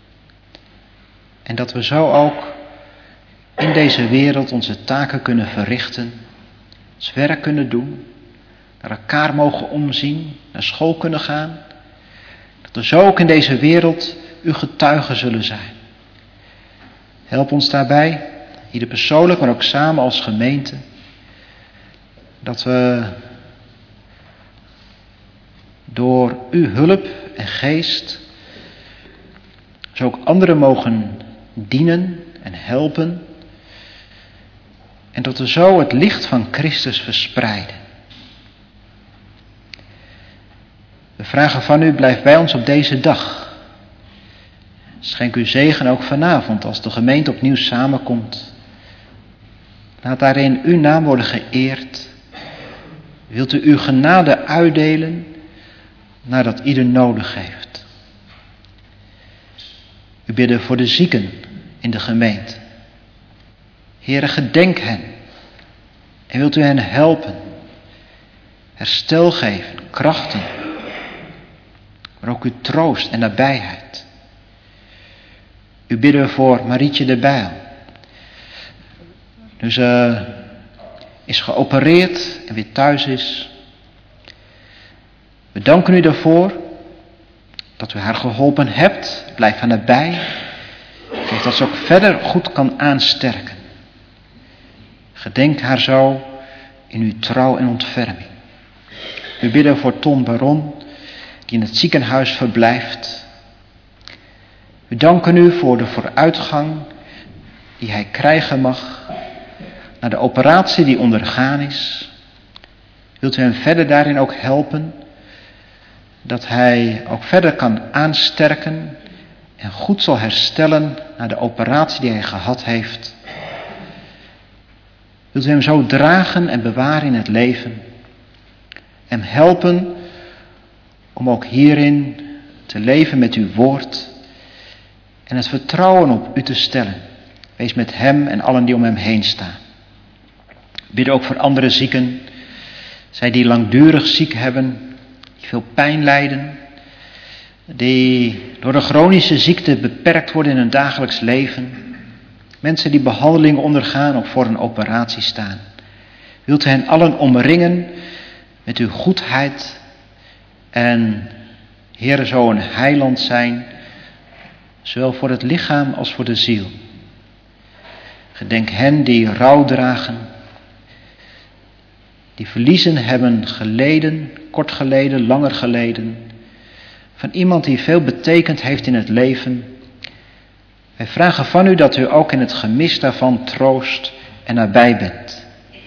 En dat we zo ook in deze wereld onze taken kunnen verrichten, ons werk kunnen doen, naar elkaar mogen omzien, naar school kunnen gaan. Dat we zo ook in deze wereld uw getuigen zullen zijn. Help ons daarbij, ieder persoonlijk, maar ook samen als gemeente, dat we door uw hulp en geest zo ook anderen mogen dienen en helpen. En dat we zo het licht van Christus verspreiden. We vragen van u, blijf bij ons op deze dag. Schenk uw zegen ook vanavond als de gemeente opnieuw samenkomt. Laat daarin uw naam worden geëerd. Wilt u uw genade uitdelen naar dat ieder nodig heeft. U bidden voor de zieken in de gemeente. Heere, gedenk hen en wilt u hen helpen, herstel geven, krachten, maar ook uw troost en nabijheid. U bidden voor Marietje de Bijl. Nu ze is geopereerd en weer thuis is. We danken u daarvoor dat u haar geholpen hebt. Blijf haar nabij. Geef dat ze ook verder goed kan aansterken. Gedenk haar zo in uw trouw en ontferming. We bidden voor Tom Baron, die in het ziekenhuis verblijft. We danken u voor de vooruitgang die hij krijgen mag, naar de operatie die ondergaan is. Wilt u hem verder daarin ook helpen, dat hij ook verder kan aansterken en goed zal herstellen na de operatie die hij gehad heeft. Wilt u hem zo dragen en bewaren in het leven. Hem helpen om ook hierin te leven met uw woord. En het vertrouwen op u te stellen. Wees met hem en allen die om hem heen staan. Bid ook voor andere zieken. Zij die langdurig ziek hebben. Die veel pijn lijden. Die door de chronische ziekte beperkt worden in hun dagelijks leven. Mensen die behandeling ondergaan of voor een operatie staan. Wilt u hen allen omringen met uw goedheid. En Heere, zo een heiland zijn. Zowel voor het lichaam als voor de ziel. Gedenk hen die rouw dragen. Die verliezen hebben geleden, kort geleden, langer geleden. Van iemand die veel betekend heeft in het leven. Wij vragen van u dat u ook in het gemis daarvan troost en nabij bent.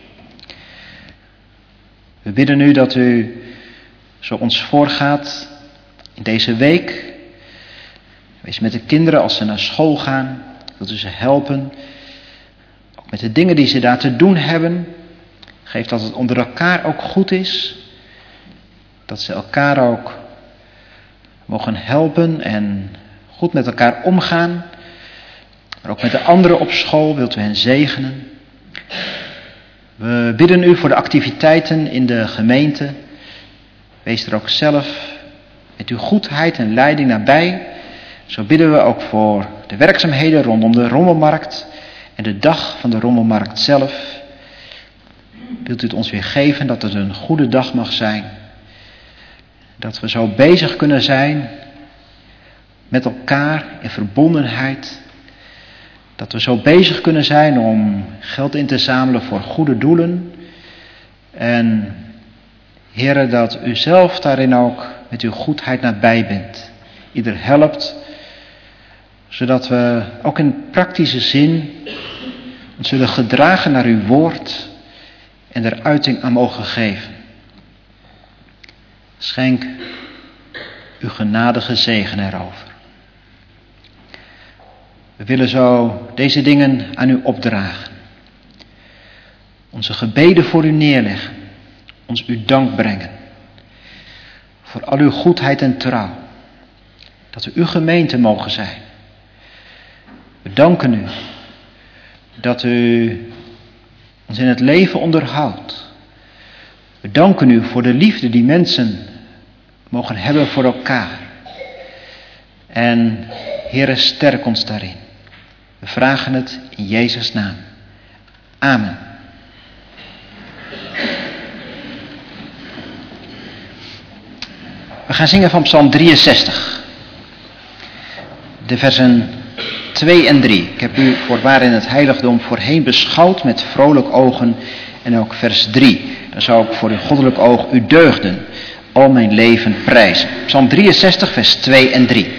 We bidden u dat u zo ons voorgaat in deze week. Wees met de kinderen als ze naar school gaan. Wilt u ze helpen. Ook met de dingen die ze daar te doen hebben. Geef dat het onder elkaar ook goed is. Dat ze elkaar ook mogen helpen en goed met elkaar omgaan. Maar ook met de anderen op school wilt u hen zegenen. We bidden u voor de activiteiten in de gemeente. Wees er ook zelf met uw goedheid en leiding nabij. Zo bidden we ook voor de werkzaamheden rondom de rommelmarkt en de dag van de rommelmarkt zelf. wilt u het ons weer geven dat het een goede dag mag zijn. Dat we zo bezig kunnen zijn met elkaar in verbondenheid. Dat we zo bezig kunnen zijn om geld in te zamelen voor goede doelen. En Heere, dat u zelf daarin ook met uw goedheid nabij bent. Ieder helpt, zodat we ook in praktische zin ons zullen gedragen naar uw woord en er uiting aan mogen geven. Schenk uw genadige zegen erover. We willen zo deze dingen aan u opdragen. Onze gebeden voor u neerleggen. Ons uw dank brengen. Voor al uw goedheid en trouw. Dat we uw gemeente mogen zijn. We danken u dat u ons in het leven onderhoudt. We danken u voor de liefde die mensen mogen hebben voor elkaar. En Heere, sterk ons daarin. We vragen het in Jezus' naam. Amen. We gaan zingen van Psalm drieënzestig. De versen twee en drie. Ik heb u voorwaar in het heiligdom voorheen beschouwd met vrolijk ogen. En ook vers drie. Dan zou ik voor uw goddelijk oog uw deugden al mijn leven prijzen. Psalm drieënzestig, vers twee en drie.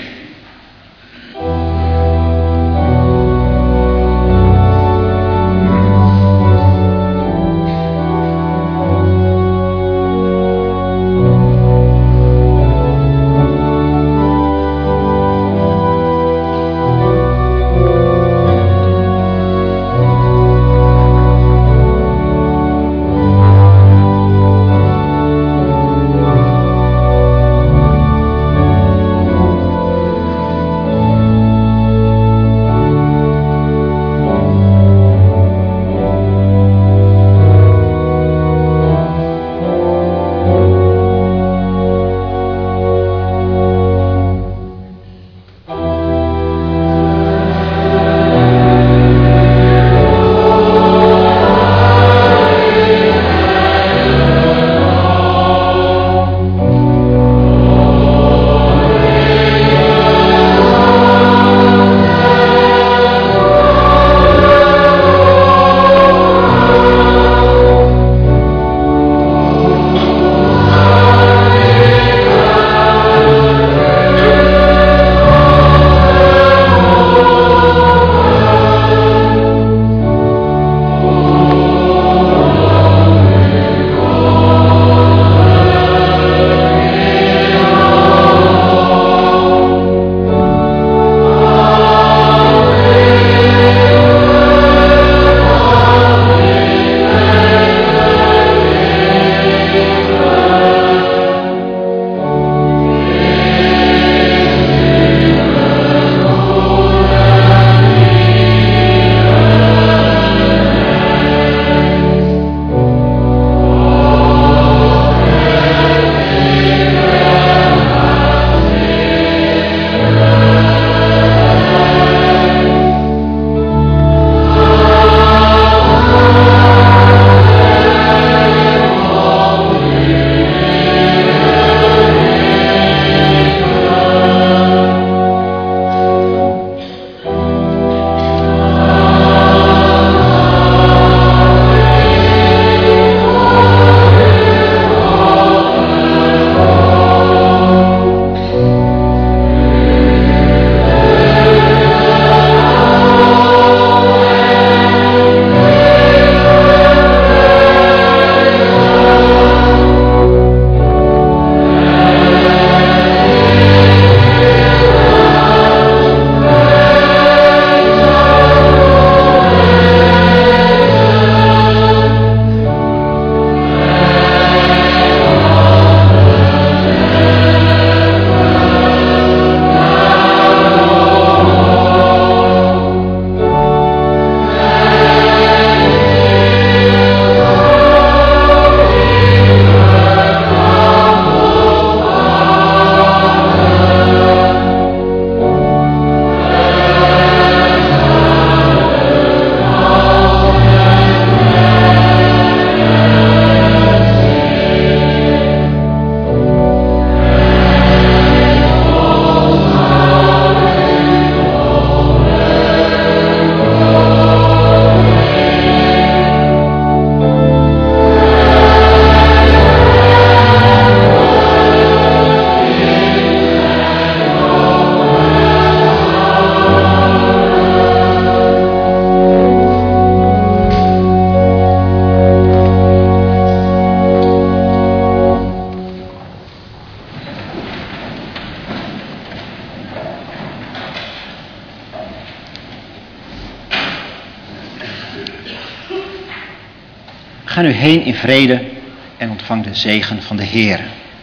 Ga nu heen in vrede en ontvang de zegen van de Heer.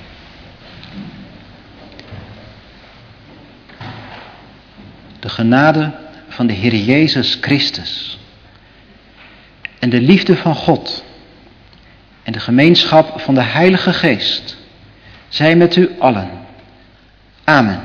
De genade van de Heer Jezus Christus en de liefde van God en de gemeenschap van de Heilige Geest zij met u allen. Amen.